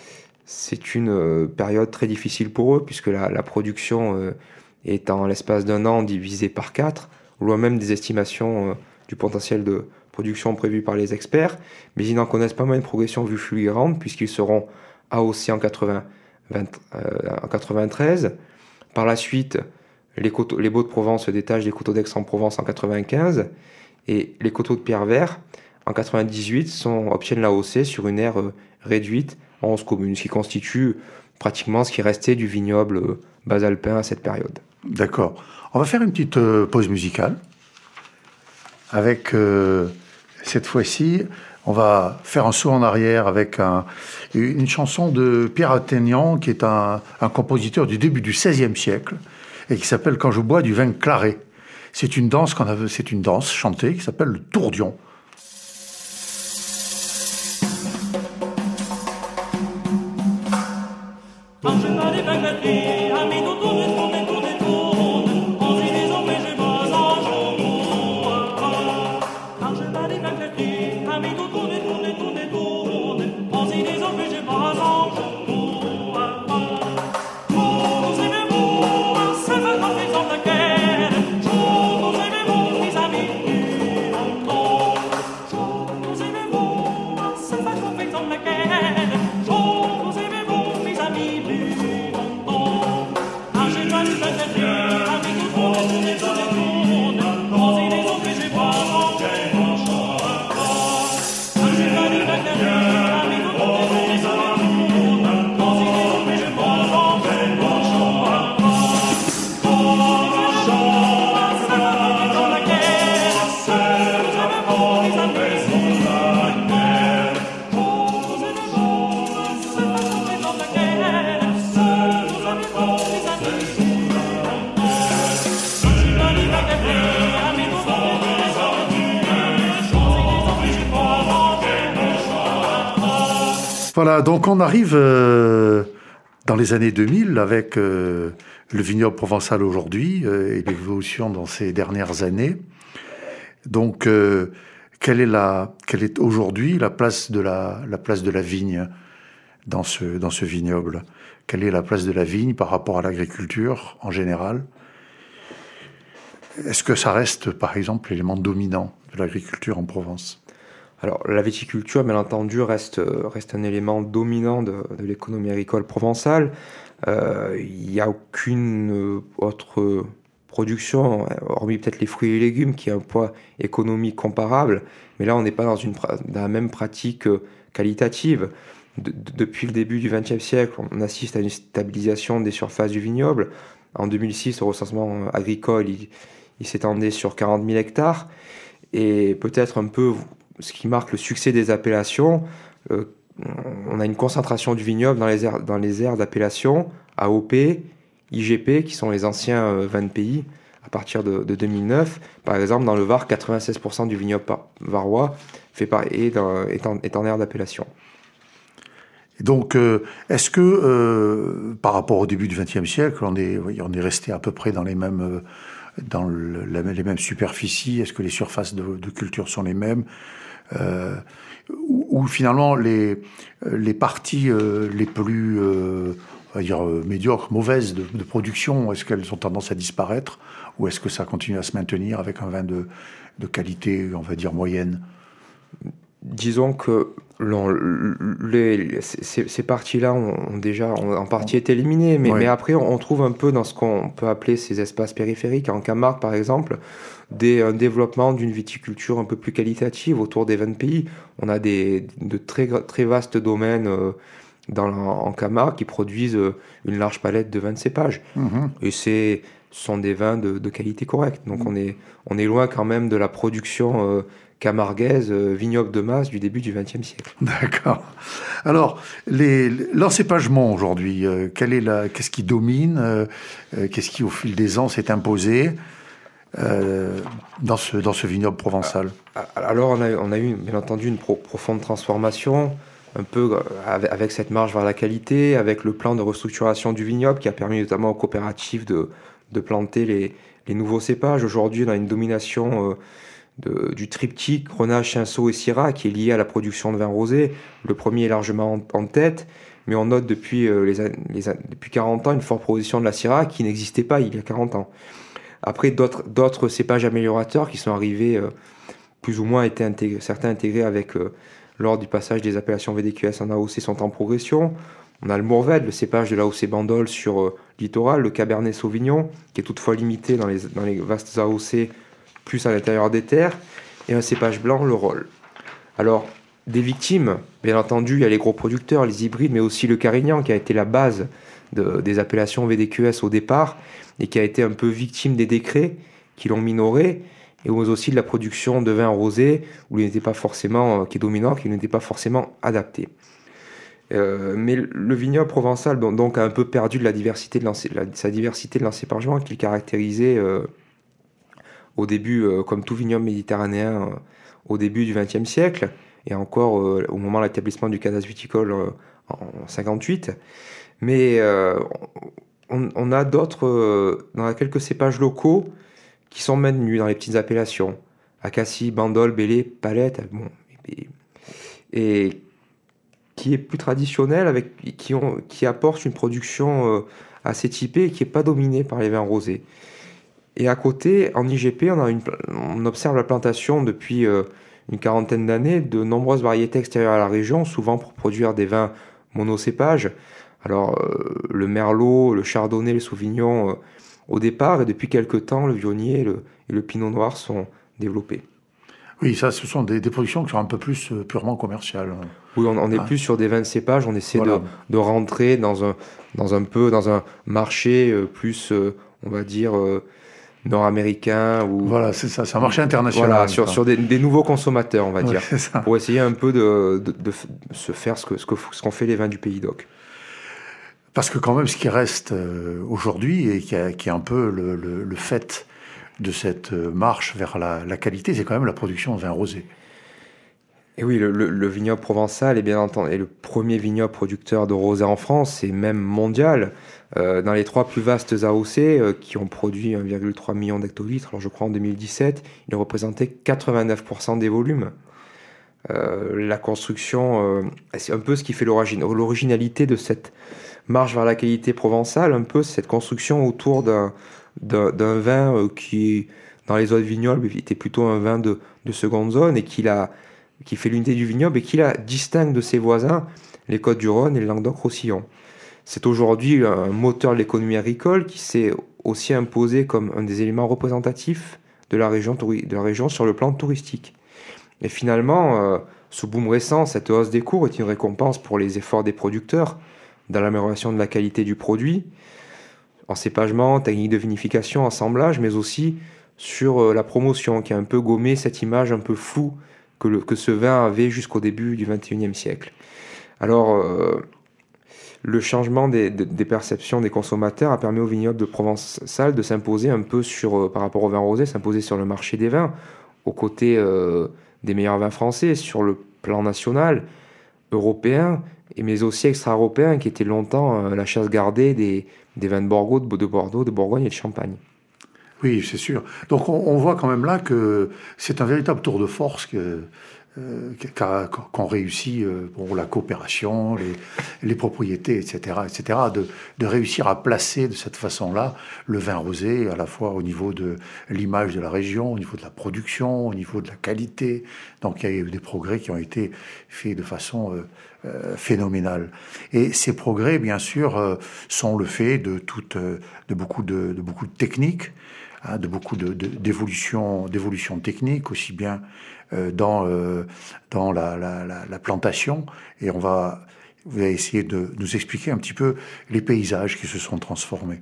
c'est une euh, période très difficile pour eux, puisque la, la production euh, est en l'espace d'un an divisée par quatre, loin même des estimations euh, du potentiel de production prévu par les experts. Mais ils n'en connaissent pas moins une progression vue fulgurante, puisqu'ils seront A O C en, quatre-vingts, vingt, euh, en quatre-vingt-treize. Par la suite, les, coteaux, les Baux de Provence se détachent des Coteaux d'Aix-en-Provence en quatre-vingt-quinze. Et les Coteaux de Pierrevert, en quatre-vingt-dix-huit, sont, obtiennent l'A O C sur une aire euh, réduite en onze communes, ce qui constitue pratiquement ce qui restait du vignoble euh, basalpin à cette période. D'accord. On va faire une petite euh, pause musicale. Avec, euh, cette fois-ci, on va faire un saut en arrière avec un, une chanson de Pierre Athénian, qui est un, un compositeur du début du seizième siècle, et qui s'appelle « Quand je bois du vin claré ». C'est une danse qu'on a, c'est une danse chantée qui s'appelle le tourdion. Voilà, donc on arrive euh, dans les années deux mille avec euh, le vignoble provençal aujourd'hui euh, et l'évolution dans ces dernières années. Donc, euh, quelle est, la, quelle est aujourd'hui la place de la, la place de la vigne dans ce, dans ce vignoble ? Quelle est la place de la vigne par rapport à l'agriculture en général? Est-ce que ça reste, par exemple, l'élément dominant de l'agriculture en Provence? Alors, la viticulture, bien entendu, reste, reste un élément dominant de, de l'économie agricole provençale. Euh, il n'y a aucune autre production, hormis peut-être les fruits et légumes, qui a un poids économique comparable. Mais là, on n'est pas dans, une, dans la même pratique qualitative. De, de, depuis le début du vingtième siècle, on assiste à une stabilisation des surfaces du vignoble. En deux mille six, le recensement agricole, il, il s'étendait sur quarante mille hectares. Et peut-être un peu ce qui marque le succès des appellations, euh, on a une concentration du vignoble dans les aires, dans les aires d'appellation A O P, I G P, qui sont les anciens euh, vins de pays, à partir de, de deux mille neuf. Par exemple, dans le Var, quatre-vingt-seize pour cent du vignoble varois fait par, est, dans, est, en, est en aire d'appellation. Donc, euh, est-ce que, euh, par rapport au début du vingtième siècle, on est, oui, on est resté à peu près dans les mêmes... Euh, dans le, la, les mêmes superficies? Est-ce que les surfaces de, de culture sont les mêmes? euh, ou, ou finalement les, les parties euh, les plus euh, on va dire, euh, médiocres, mauvaises de, de production, est-ce qu'elles ont tendance à disparaître? Ou est-ce que ça continue à se maintenir avec un vin de, de qualité, on va dire, moyenne? Disons que non, les, ces, ces parties-là ont, ont déjà ont en partie été éliminées, mais, ouais. mais après on trouve un peu dans ce qu'on peut appeler ces espaces périphériques, en Camargue par exemple, des, un développement d'une viticulture un peu plus qualitative autour des vins de pays. On a des, de très, très vastes domaines euh, dans, en Camargue qui produisent une large palette de vins de cépage. Mmh. Et c'est, ce sont des vins de, de qualité correcte. Donc mmh. on, est, on est loin quand même de la production... Euh, camarguaise, euh, vignoble de masse du début du vingtième siècle. D'accord. Alors, les, l'encépagement aujourd'hui, euh, quelle est la, qu'est-ce qui domine, euh, qu'est-ce qui, au fil des ans, s'est imposé euh, dans, ce, dans ce vignoble provençal? Alors, on a, on a eu, bien entendu, une pro, profonde transformation, un peu avec, avec cette marche vers la qualité, avec le plan de restructuration du vignoble qui a permis notamment aux coopératives de, de planter les, les nouveaux cépages. Aujourd'hui, on a une domination... Euh, De, du triptyque Grenache, Cinsault et Syrah qui est lié à la production de vin rosé. Le premier est largement en, en tête, mais on note depuis, euh, les, les, depuis quarante ans une forte production de la Syrah qui n'existait pas il y a quarante ans. Après, d'autres, d'autres cépages améliorateurs qui sont arrivés, euh, plus ou moins été intégrés, certains intégrés avec, euh, lors du passage des appellations V D Q S en A O C sont en progression. On a le Mourvèdre, le cépage de l'A O C Bandol sur euh, littoral, le Cabernet Sauvignon, qui est toutefois limité dans les, dans les vastes A O C, plus à l'intérieur des terres, et un cépage blanc, le Rolle. Alors, des victimes, bien entendu, il y a les gros producteurs, les hybrides, mais aussi le Carignan, qui a été la base de, des appellations V D Q S au départ, et qui a été un peu victime des décrets qui l'ont minoré, et aussi de la production de vin rosé, où il n'était pas forcément, qui est dominant, qui n'était pas forcément adapté. Euh, mais le vignoble provençal donc, a un peu perdu de la diversité de la, sa diversité de l'encépagement qui le caractérisait euh, au début, euh, comme tout vignoble méditerranéen, euh, au début du vingtième siècle, et encore euh, au moment de l'établissement du cadastre viticole euh, en cinquante-huit. Mais euh, on, on a d'autres, euh, dans quelques cépages locaux, qui sont maintenus dans les petites appellations. Acacie, Bandol, Bélé, Palette, bon, et, et qui est plus traditionnel, avec, qui, ont, qui apporte une production euh, assez typée et qui n'est pas dominée par les vins rosés. Et à côté, en I G P, on, a une, on observe la plantation depuis euh, une quarantaine d'années de nombreuses variétés extérieures à la région, souvent pour produire des vins monocépages. Alors, euh, le Merlot, le Chardonnay, le Sauvignon, euh, au départ, et depuis quelques temps, le Viognier et le, et le Pinot Noir sont développés. Oui, ça, ce sont des, des productions qui sont un peu plus euh, purement commerciales. Oui, on, on est ah. plus sur des vins de cépage, on essaie voilà. de, de rentrer dans un, dans un peu dans un marché euh, plus, euh, on va dire... Euh, nord-américain ou voilà c'est ça c'est un marché international voilà sur, sur des, des nouveaux consommateurs on va ouais, dire pour essayer un peu de, de, de se faire ce que ce que ce qu'ont fait les vins du Pays d'Oc, parce que quand même ce qui reste euh, aujourd'hui et qui, a, qui est un peu le, le, le fait de cette marche vers la, la qualité, c'est quand même la production de vin rosé. Et oui, le, le, le vignoble provençal est bien entendu est le premier vignoble producteur de rosé en France et même mondial. Euh, dans les trois plus vastes A O C euh, qui ont produit un virgule trois million d'hectolitres, alors je crois en deux mille dix-sept, ils représentaient quatre-vingt-neuf pour cent des volumes. Euh, la construction, euh, c'est un peu ce qui fait l'origine, l'originalité de cette marche vers la qualité provençale, un peu cette construction autour d'un, d'un, d'un vin euh, qui, dans les autres vignobles, était plutôt un vin de, de seconde zone et qui, la, qui fait l'unité du vignoble et qui la distingue de ses voisins, les Côtes-du-Rhône et le Languedoc-Roussillon. C'est aujourd'hui un moteur de l'économie agricole qui s'est aussi imposé comme un des éléments représentatifs de la région, de la région sur le plan touristique. Et finalement, euh, ce boom récent, cette hausse des cours est une récompense pour les efforts des producteurs dans l'amélioration de la qualité du produit, en cépagement, technique de vinification, assemblage, mais aussi sur euh, la promotion qui a un peu gommé cette image un peu floue que, le, que ce vin avait jusqu'au début du vingt et unième siècle. Alors, euh, le changement des, des, des perceptions des consommateurs a permis au vignoble de Provençal de s'imposer un peu sur, euh, par rapport au vin rosé, s'imposer sur le marché des vins, aux côtés euh, des meilleurs vins français, sur le plan national, européen, et mais aussi extra-européen, qui était longtemps euh, la chasse gardée des, des vins de Bordeaux, de, de Bordeaux, de Bourgogne et de Champagne. Oui, c'est sûr. Donc on, on voit quand même là que c'est un véritable tour de force que, euh, qu'a, qu'on réussit euh, bon, la coopération, les, les propriétés, et cetera, et cetera, de, de réussir à placer de cette façon-là le vin rosé, à la fois au niveau de l'image de la région, au niveau de la production, au niveau de la qualité. Donc il y a eu des progrès qui ont été faits de façon euh, euh, phénoménale. Et ces progrès, bien sûr, euh, sont le fait de, toute, euh, de, beaucoup, de, de beaucoup de techniques, hein, de beaucoup de, de, d'évolution, d'évolution technique, aussi bien euh, dans, euh, dans la, la, la, la plantation. Et on va, vous allez essayer de nous expliquer un petit peu les paysages qui se sont transformés.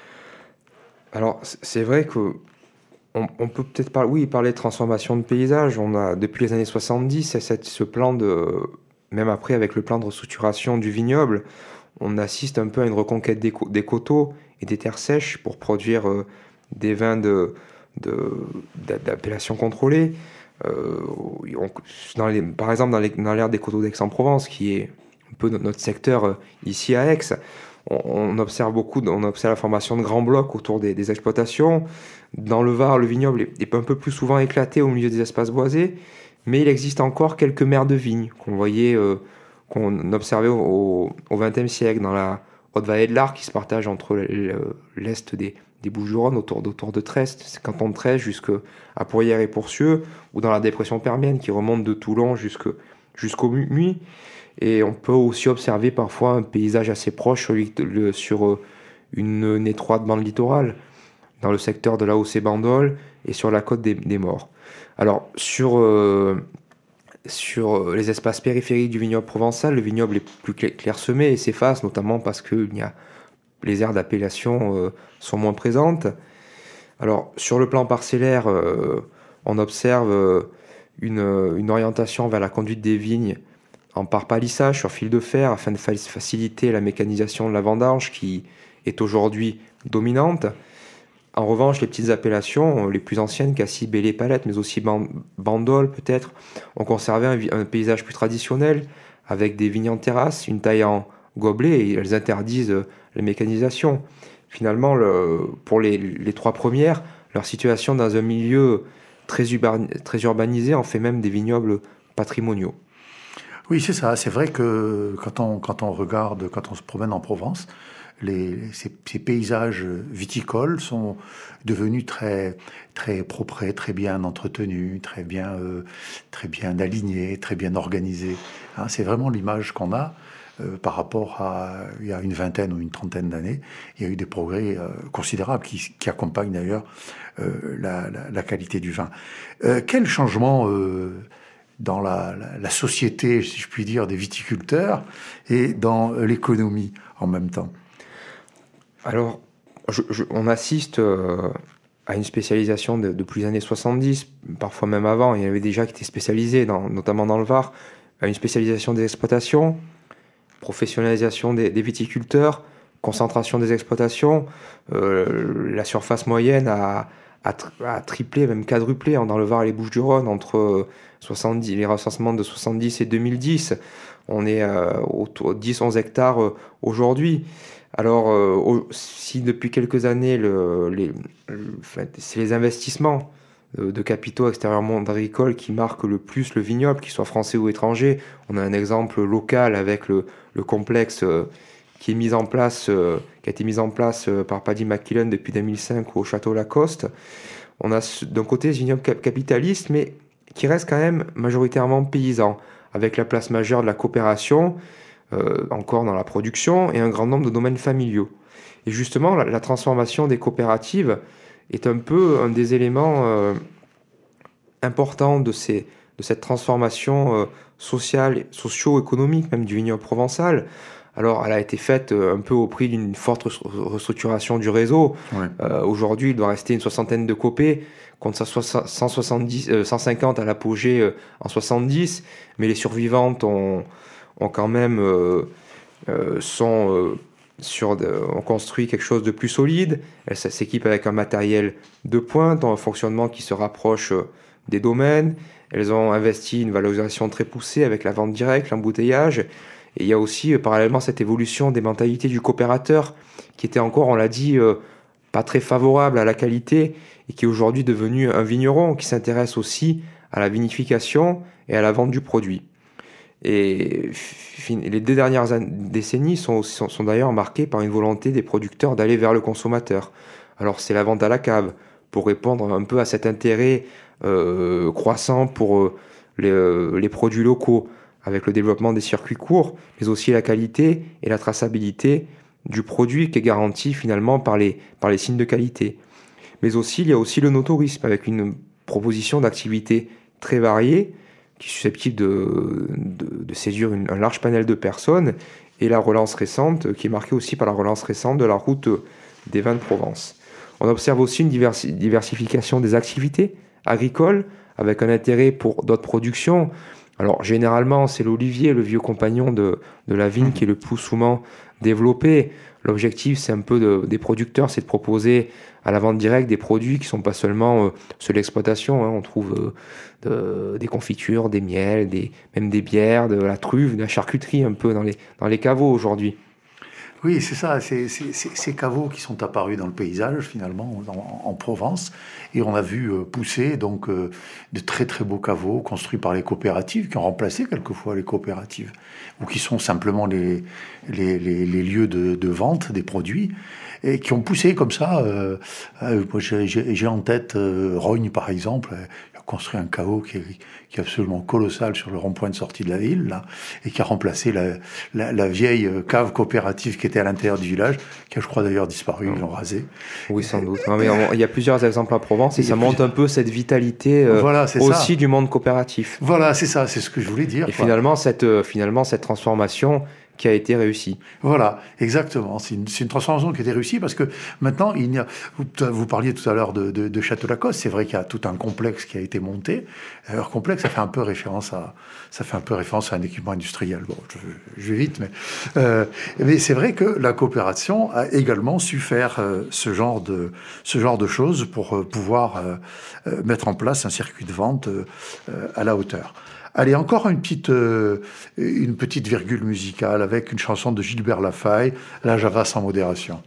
Alors, c'est vrai que on, on peut peut-être parler, oui, parler de transformation de paysage. On a, depuis les années soixante-dix, cette, ce plan de, même après avec le plan de restructuration du vignoble, on assiste un peu à une reconquête des, des coteaux et des terres sèches pour produire euh, des vins de, de, d'appellation contrôlée. Euh, on, dans les, par exemple, dans, les, dans l'ère des coteaux d'Aix-en-Provence, qui est un peu notre secteur euh, ici à Aix, on, on observe beaucoup, on observe la formation de grands blocs autour des, des exploitations. Dans le Var, le vignoble est, est un peu plus souvent éclaté au milieu des espaces boisés, mais il existe encore quelques maires de vignes qu'on voyait, euh, qu'on observait au vingtième siècle dans la Haute-Vallée de l'Arc, qui se partage entre l'est des des Bouches-du-Rhône, autour, autour de Trest, c'est canton de Trest, jusqu'à Pourrières et Pourcieux, ou dans la dépression permienne qui remonte de Toulon jusque, jusqu'au Muy. Et on peut aussi observer parfois un paysage assez proche sur, le, sur une, une étroite bande littorale, dans le secteur de la Haussée-Bandol et sur la côte des, des Morts. Alors, sur, euh, sur les espaces périphériques du vignoble provençal, le vignoble est plus clairsemé et s'efface, notamment parce qu'il y a les aires d'appellation euh, sont moins présentes. Alors, sur le plan parcellaire, euh, on observe euh, une, une orientation vers la conduite des vignes en par-palissage sur fil de fer afin de fa- faciliter la mécanisation de la vendange qui est aujourd'hui dominante. En revanche, les petites appellations, les plus anciennes, Cassis, Belley, Palette, mais aussi Bandol peut-être, ont conservé un, un paysage plus traditionnel avec des vignes en terrasse, une taille en gobelet, et elles interdisent la mécanisation. Finalement, le, pour les, les trois premières, leur situation dans un milieu très, urban, très urbanisé en fait même des vignobles patrimoniaux. Oui, c'est ça. C'est vrai que quand on, quand on regarde, quand on se promène en Provence, les, ces, ces paysages viticoles sont devenus très, très propres, très bien entretenus, très bien, euh, très bien alignés, très bien organisés. Hein, c'est vraiment l'image qu'on a. Euh, par rapport à il y a une vingtaine ou une trentaine d'années, il y a eu des progrès euh, considérables qui, qui accompagnent d'ailleurs euh, la, la, la qualité du vin. Euh, quel changement euh, dans la, la, la société, si je puis dire, des viticulteurs et dans l'économie en même temps? Alors, je, je, on assiste euh, à une spécialisation de, depuis les années soixante-dix, parfois même avant. Il y avait déjà qui étaient spécialisés, dans, notamment dans le Var, à une spécialisation des exploitations, professionnalisation des, des viticulteurs, concentration des exploitations. Euh, la surface moyenne a, a, a triplé, même quadruplé dans le Var et les Bouches-du-Rhône entre soixante-dix, les recensements de soixante-dix et deux mille dix. On est euh, autour de dix à onze hectares euh, aujourd'hui. Alors, euh, si depuis quelques années, le, les, le, c'est les investissements de capitaux extérieurs monde agricole qui marquent le plus le vignoble, qu'il soit français ou étranger. On a un exemple local avec le, le complexe qui est mise en place, euh, qui a été mise en place euh, par Paddy McKillen depuis deux mille cinq au Château Lacoste. On a d'un côté ce vignoble cap- capitaliste, mais qui reste quand même majoritairement paysan, avec la place majeure de la coopération, euh, encore dans la production, et un grand nombre de domaines familiaux. Et justement, la, la transformation des coopératives est un peu un des éléments euh, importants de, ces, de cette transformation euh, sociale, socio-économique même du vignoble provençal. Alors, elle a été faite un peu au prix d'une forte restructuration du réseau. Ouais. Euh, aujourd'hui, il doit rester une soixantaine de copés, contre cent soixante-dix, euh, cent cinquante à l'apogée euh, en soixante-dix, mais les survivantes ont, ont quand même euh, euh, sont, euh, sur de, ont construit quelque chose de plus solide. Elles s'équipent avec un matériel de pointe, un fonctionnement qui se rapproche euh, des domaines. Elles ont investi une valorisation très poussée avec la vente directe, l'embouteillage. Et il y a aussi euh, parallèlement cette évolution des mentalités du coopérateur qui était encore, on l'a dit, euh, pas très favorable à la qualité et qui est aujourd'hui devenu un vigneron qui s'intéresse aussi à la vinification et à la vente du produit. Et fin, les deux dernières décennies sont, sont, sont d'ailleurs marquées par une volonté des producteurs d'aller vers le consommateur. Alors c'est la vente à la cave pour répondre un peu à cet intérêt euh, croissant pour euh, les, euh, les produits locaux, avec le développement des circuits courts, mais aussi la qualité et la traçabilité du produit qui est garantie finalement par les, par les signes de qualité. Mais aussi, il y a aussi le no-tourisme, avec une proposition d'activités très variée, qui est susceptible de, de, de séduire une, un large panel de personnes, et la relance récente, qui est marquée aussi par la relance récente de la route des vins de Provence. On observe aussi une diversi- diversification des activités agricoles, avec un intérêt pour d'autres productions. Alors, généralement, c'est l'olivier, le vieux compagnon de, de la vigne, qui est le plus souvent développé. L'objectif, c'est un peu de, des producteurs, c'est de proposer à la vente directe des produits qui ne sont pas seulement euh, sur l'exploitation. Hein. On trouve euh, de, des confitures, des miels, des, même des bières, de la truffe, de la charcuterie un peu dans les, dans les caveaux aujourd'hui. Oui, c'est ça, c'est, c'est, c'est ces caveaux qui sont apparus dans le paysage, finalement, en, en Provence. Et on a vu euh, pousser donc, euh, de très très beaux caveaux construits par les coopératives, qui ont remplacé quelquefois les coopératives, ou qui sont simplement les, les, les, les lieux de, de vente des produits, et qui ont poussé comme ça. Euh, euh, moi, j'ai, j'ai, j'ai en tête euh, Rogne, par exemple. Il a construit un caveau qui est, qui est absolument colossal sur le rond-point de sortie de la ville, là, et qui a remplacé la, la, la vieille cave coopérative qui était à l'intérieur du village, qui a, je crois, d'ailleurs disparu, ils l'ont rasé. Oui, sans doute. Non, mais on, il y a plusieurs exemples en Provence, et, et ça montre plusieurs... un peu cette vitalité euh, voilà, aussi ça. Du monde coopératif. Voilà, c'est ça, c'est ce que je voulais dire. Et finalement cette, euh, finalement, cette transformation qui a été réussie. Voilà, exactement. C'est une, c'est une transformation qui a été réussie parce que maintenant, il y a, vous, vous parliez tout à l'heure de, de, de Château Lacoste. C'est vrai qu'il y a tout un complexe qui a été monté. Alors, complexe, ça fait un peu référence à, ça fait un peu référence à un équipement industriel. Bon, je, je vais vite, mais, euh, mais c'est vrai que la coopération a également su faire euh, ce genre de, ce genre de choses pour euh, pouvoir euh, euh, mettre en place un circuit de vente euh, à la hauteur. Allez, encore une petite, euh, une petite virgule musicale avec une chanson de Gilbert Lafaye, La Java sans modération.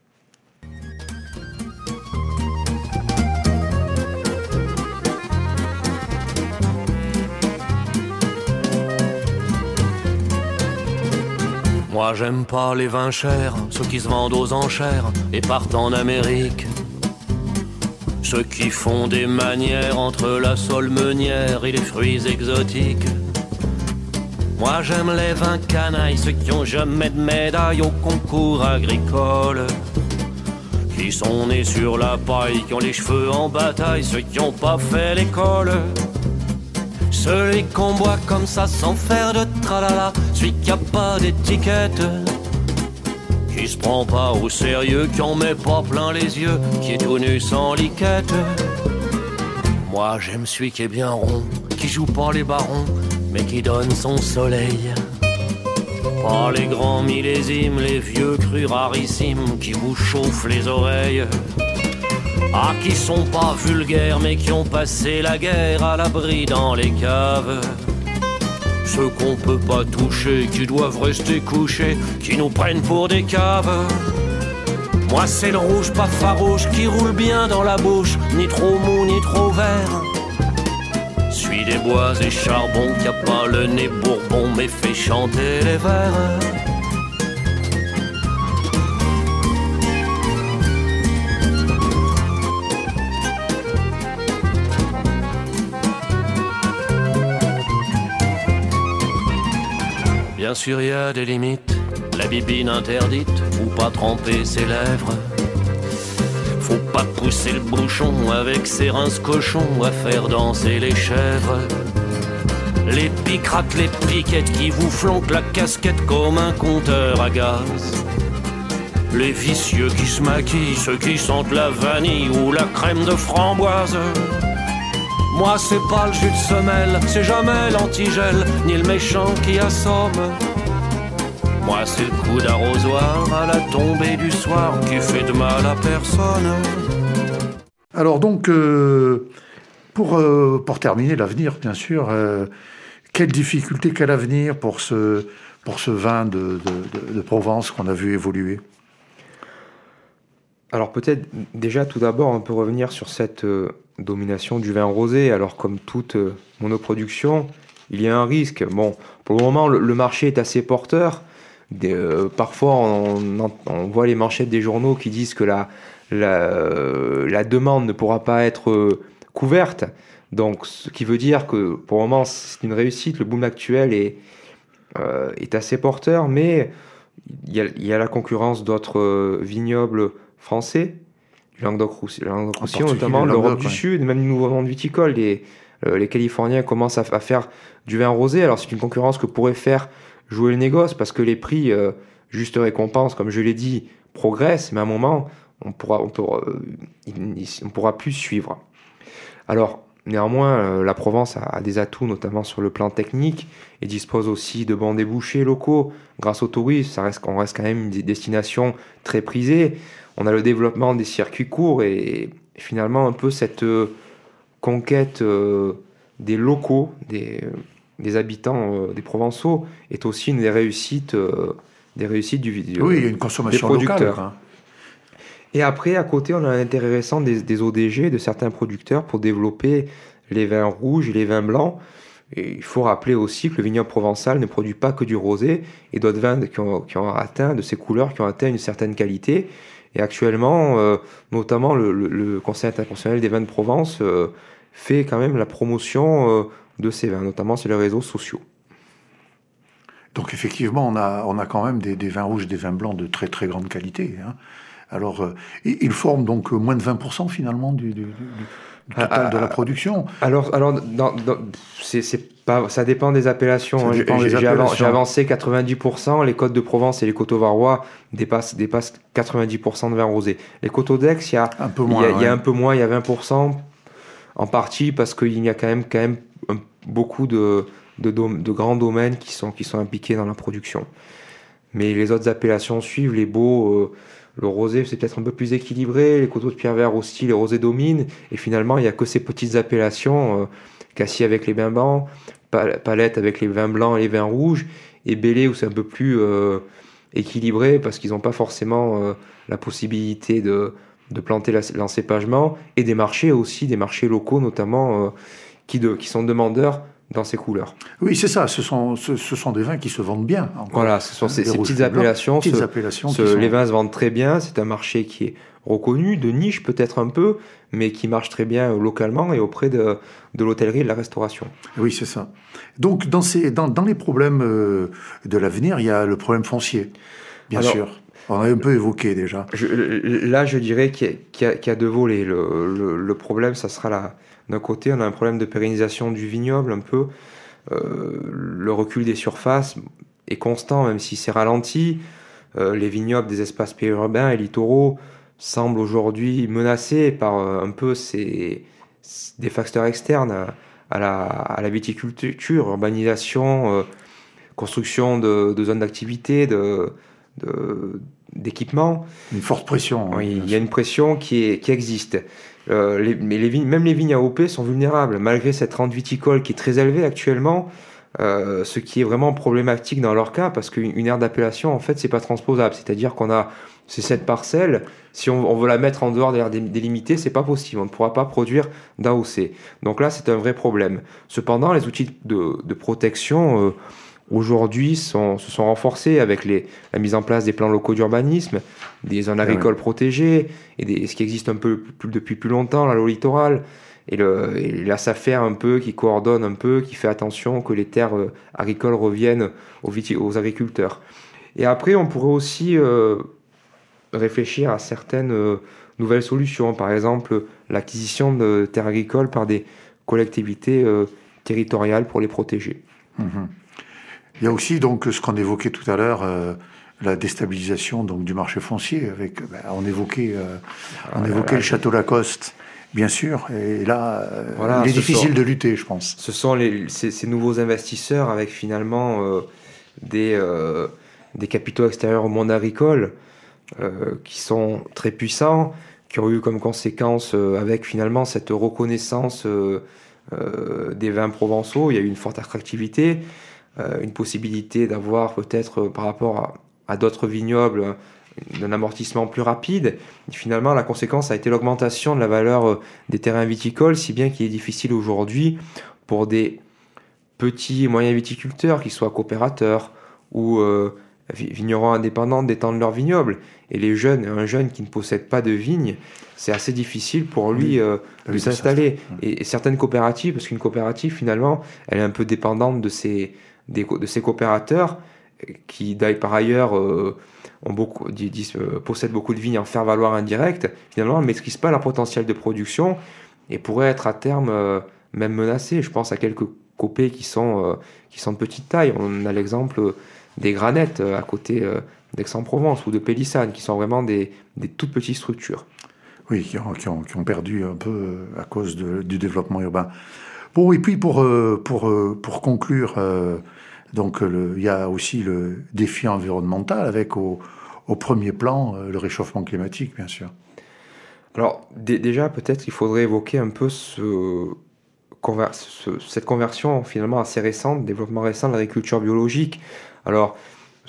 Moi j'aime pas les vins chers, ceux qui se vendent aux enchères et partent en Amérique. Ceux qui font des manières entre la solmeunière et les fruits exotiques. Moi j'aime les vins canailles, ceux qui ont jamais de médaille au concours agricole. Qui sont nés sur la paille, qui ont les cheveux en bataille, ceux qui ont pas fait l'école. Celui qu'on boit comme ça sans faire de tralala, celui qui a pas d'étiquette. Qui se prend pas au sérieux, qui en met pas plein les yeux, qui est tout nu sans liquette. Moi j'aime celui qui est bien rond, qui joue pas les barons, mais qui donne son soleil. Pas les grands millésimes, les vieux crus rarissimes, qui vous chauffent les oreilles. Ah, qui sont pas vulgaires, mais qui ont passé la guerre à l'abri dans les caves. Ceux qu'on peut pas toucher, qui doivent rester couchés, qui nous prennent pour des caves. Moi c'est le rouge pas farouche, qui roule bien dans la bouche, ni trop mou ni trop vert. Suis des bois et charbon, qui a pas le nez bourbon, mais fait chanter les vers. Bien sûr, il y a des limites, la bibine interdite, ou pas tremper ses lèvres. Faut pas pousser le bouchon avec ses rinces cochons à faire danser les chèvres. Les picrates, les piquettes qui vous flanquent la casquette comme un compteur à gaz. Les vicieux qui se maquillent, ceux qui sentent la vanille ou la crème de framboise. Moi c'est pas le jus de semelle, c'est jamais l'antigel, ni le méchant qui assomme. Moi c'est le coup d'arrosoir à la tombée du soir qui fait de mal à personne. Alors donc, euh, pour, euh, pour terminer, l'avenir, bien sûr, euh, quelle difficulté, quel avenir pour ce, pour ce vin de, de, de, de Provence qu'on a vu évoluer? Alors peut-être déjà tout d'abord on peut revenir sur cette euh, domination du vin rosé. Alors comme toute euh, monoproduction, il y a un risque. Bon, pour le moment le, le marché est assez porteur. Des, euh, parfois on, on, on voit les manchettes des journaux qui disent que la, la, euh, la demande ne pourra pas être euh, couverte. Donc ce qui veut dire que pour le moment c'est une réussite. Le boom actuel est, euh, est assez porteur, mais il y a, il y a la concurrence d'autres euh, vignobles français, du Languedoc-Roussillon notamment, l'Europe du ouais. Sud, même du Nouveau Monde viticole. Les, euh, les Californiens commencent à, à faire du vin rosé. Alors c'est une concurrence que pourrait faire jouer le négoce parce que les prix, euh, juste récompense, comme je l'ai dit, progressent, mais à un moment, on pourra, on pourra, euh, on pourra plus suivre. Alors, néanmoins, euh, la Provence a, a des atouts, notamment sur le plan technique, et dispose aussi de bons débouchés locaux. Grâce au tourisme, ça reste, on reste quand même une destination très prisée. On a le développement des circuits courts et, et finalement un peu cette euh, conquête euh, des locaux, des, des habitants, euh, des Provençaux, est aussi une des réussites, euh, des réussites du vidéo. Oui, il y a une consommation locale. Hein. Et après, à côté, on a un intérêt récent des, des O D G, de certains producteurs, pour développer les vins rouges et les vins blancs. Et il faut rappeler aussi que le vignoble provençal ne produit pas que du rosé et d'autres vins qui ont, qui ont atteint, de ces couleurs, qui ont atteint une certaine qualité. Et actuellement, euh, notamment le, le, le Conseil international des vins de Provence euh, fait quand même la promotion euh, de ces vins, notamment sur les réseaux sociaux. Donc effectivement, on a, on a quand même des, des vins rouges et des vins blancs de très très grande qualité. Hein. Alors, euh, ils forment donc moins de vingt pour cent finalement du, du, du, du total ah, de la production. Alors, alors dans, dans, c'est, c'est pas, ça dépend des appellations. Ça dépend j'ai, des j'ai, appellations. J'ai avancé quatre-vingt-dix pour cent. Les Côtes de Provence et les Coteaux-Varois dépassent, dépassent quatre-vingt-dix pour cent de vin rosé. Les Coteaux-d'Aix, il y a un peu moins. Il y a, ouais. il y a un peu moins, il y a vingt pour cent. En partie parce qu'il y a quand même, quand même un, beaucoup de, de, de, de grands domaines qui sont, qui sont impliqués dans la production. Mais les autres appellations suivent. Les Beaux, euh, le rosé, c'est peut-être un peu plus équilibré. Les Coteaux de Pierrevert aussi, les rosés dominent. Et finalement, il n'y a que ces petites appellations. Euh, Cassis avec les vins blancs, Palette avec les vins blancs et les vins rouges, et Belley où c'est un peu plus euh, équilibré parce qu'ils n'ont pas forcément euh, la possibilité de, de planter la, l'encépagement, et des marchés aussi, des marchés locaux notamment, euh, qui, de, qui sont demandeurs dans ces couleurs. Oui, c'est ça, ce sont, ce, ce sont des vins qui se vendent bien. Encore. Voilà, ce sont ces, ces petites appellations. Petites ce, appellations ce, sont... Les vins se vendent très bien, c'est un marché qui est reconnu, de niche peut-être un peu, mais qui marche très bien localement et auprès de, de l'hôtellerie et de la restauration. Oui, c'est ça. Donc, dans, ces, dans, dans les problèmes euh, de l'avenir, il y a le problème foncier, bien Alors, sûr. On a un peu évoqué déjà. Je, là, je dirais qu'il y a, qu'il y a, qu'il y a deux volets. Le, le, le problème, ça sera là. D'un côté, on a un problème de pérennisation du vignoble, un peu. Euh, le recul des surfaces est constant, même si c'est ralenti. Euh, les vignobles des espaces périurbains et littoraux semblent aujourd'hui menacés par euh, un peu ces, des facteurs externes à, à, la, à la viticulture, urbanisation, euh, construction de, de zones d'activité, de, de, d'équipements. Une forte pression. Oui, il y a une pression qui, est, qui existe. Euh, les, mais les vignes, même les vignes A O P sont vulnérables, malgré cette rente viticole qui est très élevée actuellement, euh, ce qui est vraiment problématique dans leur cas, parce qu'une une aire d'appellation, en fait, c'est pas transposable. C'est-à-dire qu'on a ces sept parcelles, si on, on veut la mettre en dehors de l'aire délimitée, c'est pas possible, on ne pourra pas produire d'A O C. Donc là, c'est un vrai problème. Cependant, les outils de, de protection... Euh, aujourd'hui sont, se sont renforcés avec les, la mise en place des plans locaux d'urbanisme, des zones agricoles ah oui. protégées, et des, ce qui existe un peu plus, depuis plus longtemps, la loi littorale, et, le, et la SAFER un peu, qui coordonne un peu, qui fait attention que les terres euh, agricoles reviennent aux, viti- aux agriculteurs. Et après, on pourrait aussi euh, réfléchir à certaines euh, nouvelles solutions, par exemple l'acquisition de terres agricoles par des collectivités euh, territoriales pour les protéger. Mmh. Il y a aussi donc ce qu'on évoquait tout à l'heure, euh, la déstabilisation donc du marché foncier. Avec, ben, on évoquait, euh, on Ah, évoquait là, le château Lacoste, bien sûr. Et là, euh, voilà, il est ce difficile sont, de lutter, je pense. Ce sont les, ces, ces nouveaux investisseurs avec finalement euh, des, euh, des capitaux extérieurs au monde agricole euh, qui sont très puissants, qui ont eu comme conséquence, euh, avec finalement cette reconnaissance euh, euh, des vins provençaux, il y a eu une forte attractivité, euh, une possibilité d'avoir peut-être euh, par rapport à, à d'autres vignobles un amortissement plus rapide. Et finalement, la conséquence a été l'augmentation de la valeur euh, des terrains viticoles, si bien qu'il est difficile aujourd'hui pour des petits et moyens viticulteurs, qu'ils soient coopérateurs ou euh, vignerons indépendants, d'étendre leur vignoble. Et les jeunes, un jeune qui ne possède pas de vigne, c'est assez difficile pour lui euh, oui, de s'installer. Et, et certaines coopératives, parce qu'une coopérative, finalement, elle est un peu dépendante de ses, des, de ses coopérateurs, qui par ailleurs euh, ont beaucoup, disent, euh, possèdent beaucoup de vignes en faire valoir indirect, finalement ne maîtrisent pas leur potentiel de production et pourraient être à terme euh, même menacés. Je pense à quelques copés qui sont, euh, qui sont de petite taille. On a l'exemple des Granettes euh, à côté euh, d'Aix-en-Provence ou de Pélissane, qui sont vraiment des, des toutes petites structures. Oui, qui ont, qui ont, qui ont perdu un peu à cause de, du développement urbain. Bon, et puis pour, euh, pour, euh, pour conclure, euh, donc le, il y a aussi le défi environnemental avec au, au premier plan euh, le réchauffement climatique, bien sûr. Alors d- déjà, peut-être il faudrait évoquer un peu ce, conver- ce, cette conversion finalement assez récente, développement récent de l'agriculture biologique. Alors,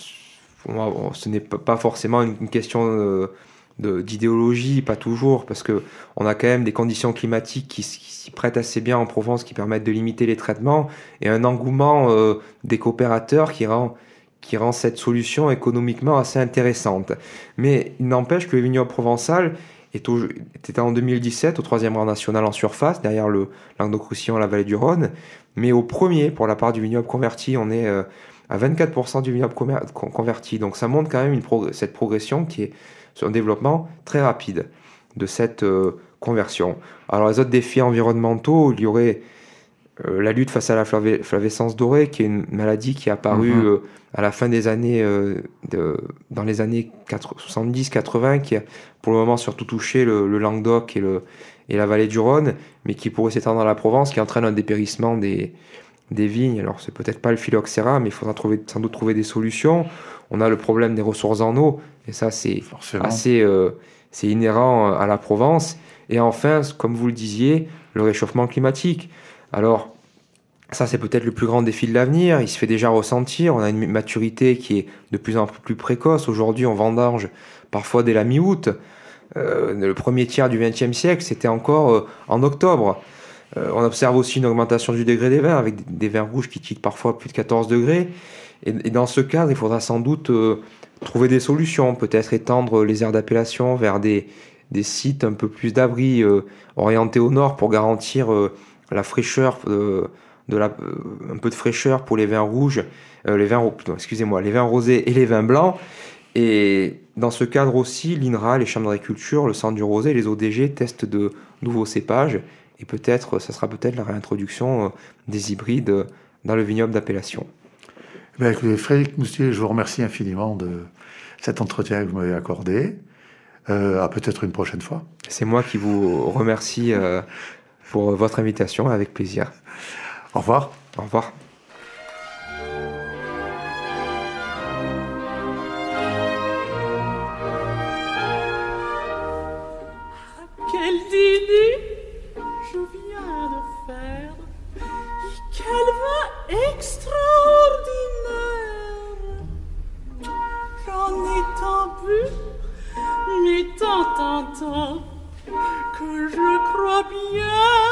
ce n'est pas forcément une question de, de, d'idéologie, pas toujours, parce qu'on a quand même des conditions climatiques qui, qui s'y prêtent assez bien en Provence, qui permettent de limiter les traitements, et un engouement euh, des coopérateurs qui rend, qui rend cette solution économiquement assez intéressante. Mais il n'empêche que le vignoble provençal est au, était en deux mille dix-sept au troisième rang national en surface, derrière le Languedoc-Roussillon et la vallée du Rhône, mais au premier, pour la part du vignoble converti, on est... Euh, à vingt-quatre pour cent du vignoble converti. Donc ça montre quand même une prog- cette progression qui est sur un développement très rapide de cette euh, conversion. Alors les autres défis environnementaux, il y aurait euh, la lutte face à la flavé- flavescence dorée, qui est une maladie qui est apparue mm-hmm. euh, à la fin des années, euh, de, dans les années soixante-dix quatre-vingts, qui a pour le moment surtout touché le, le Languedoc et, le, et la vallée du Rhône, mais qui pourrait s'étendre à la Provence, qui entraîne un dépérissement des... des vignes. Alors c'est peut-être pas le phylloxéra, mais il faudra trouver, sans doute trouver des solutions. On a le problème des ressources en eau, et ça c'est Forcément. assez euh, c'est inhérent à la Provence. Et enfin, comme vous le disiez, le réchauffement climatique. Alors ça c'est peut-être le plus grand défi de l'avenir, il se fait déjà ressentir, on a une maturité qui est de plus en plus précoce. Aujourd'hui on vendange parfois dès la mi-août. Euh, le premier tiers du vingtième siècle, c'était encore euh, en octobre. Euh, on observe aussi une augmentation du degré des vins, avec des, des vins rouges qui titrent parfois plus de quatorze degrés. Et, et dans ce cadre, il faudra sans doute euh, trouver des solutions, peut-être étendre les aires d'appellation vers des, des sites un peu plus d'abri, euh, orientés au nord, pour garantir euh, la fraîcheur, euh, de la, euh, un peu de fraîcheur pour les vins rouges, euh, les vins, plutôt, excusez-moi, les vins rosés et les vins blancs. Et dans ce cadre aussi, l'I N R A, les chambres d'agriculture, le Centre du Rosé, les O D G testent de nouveaux cépages. Et peut-être, ça sera peut-être la réintroduction des hybrides dans le vignoble d'appellation. Ben, écoutez, Frédéric Moustier, je vous remercie infiniment de cet entretien que vous m'avez accordé. Euh, à peut-être une prochaine fois. C'est moi qui vous remercie euh, pour votre invitation, avec plaisir. Au revoir. Au revoir. Quel dîner je viens de faire, et quel vin extraordinaire! J'en ai tant bu, mais tant, tant, tant, que je crois bien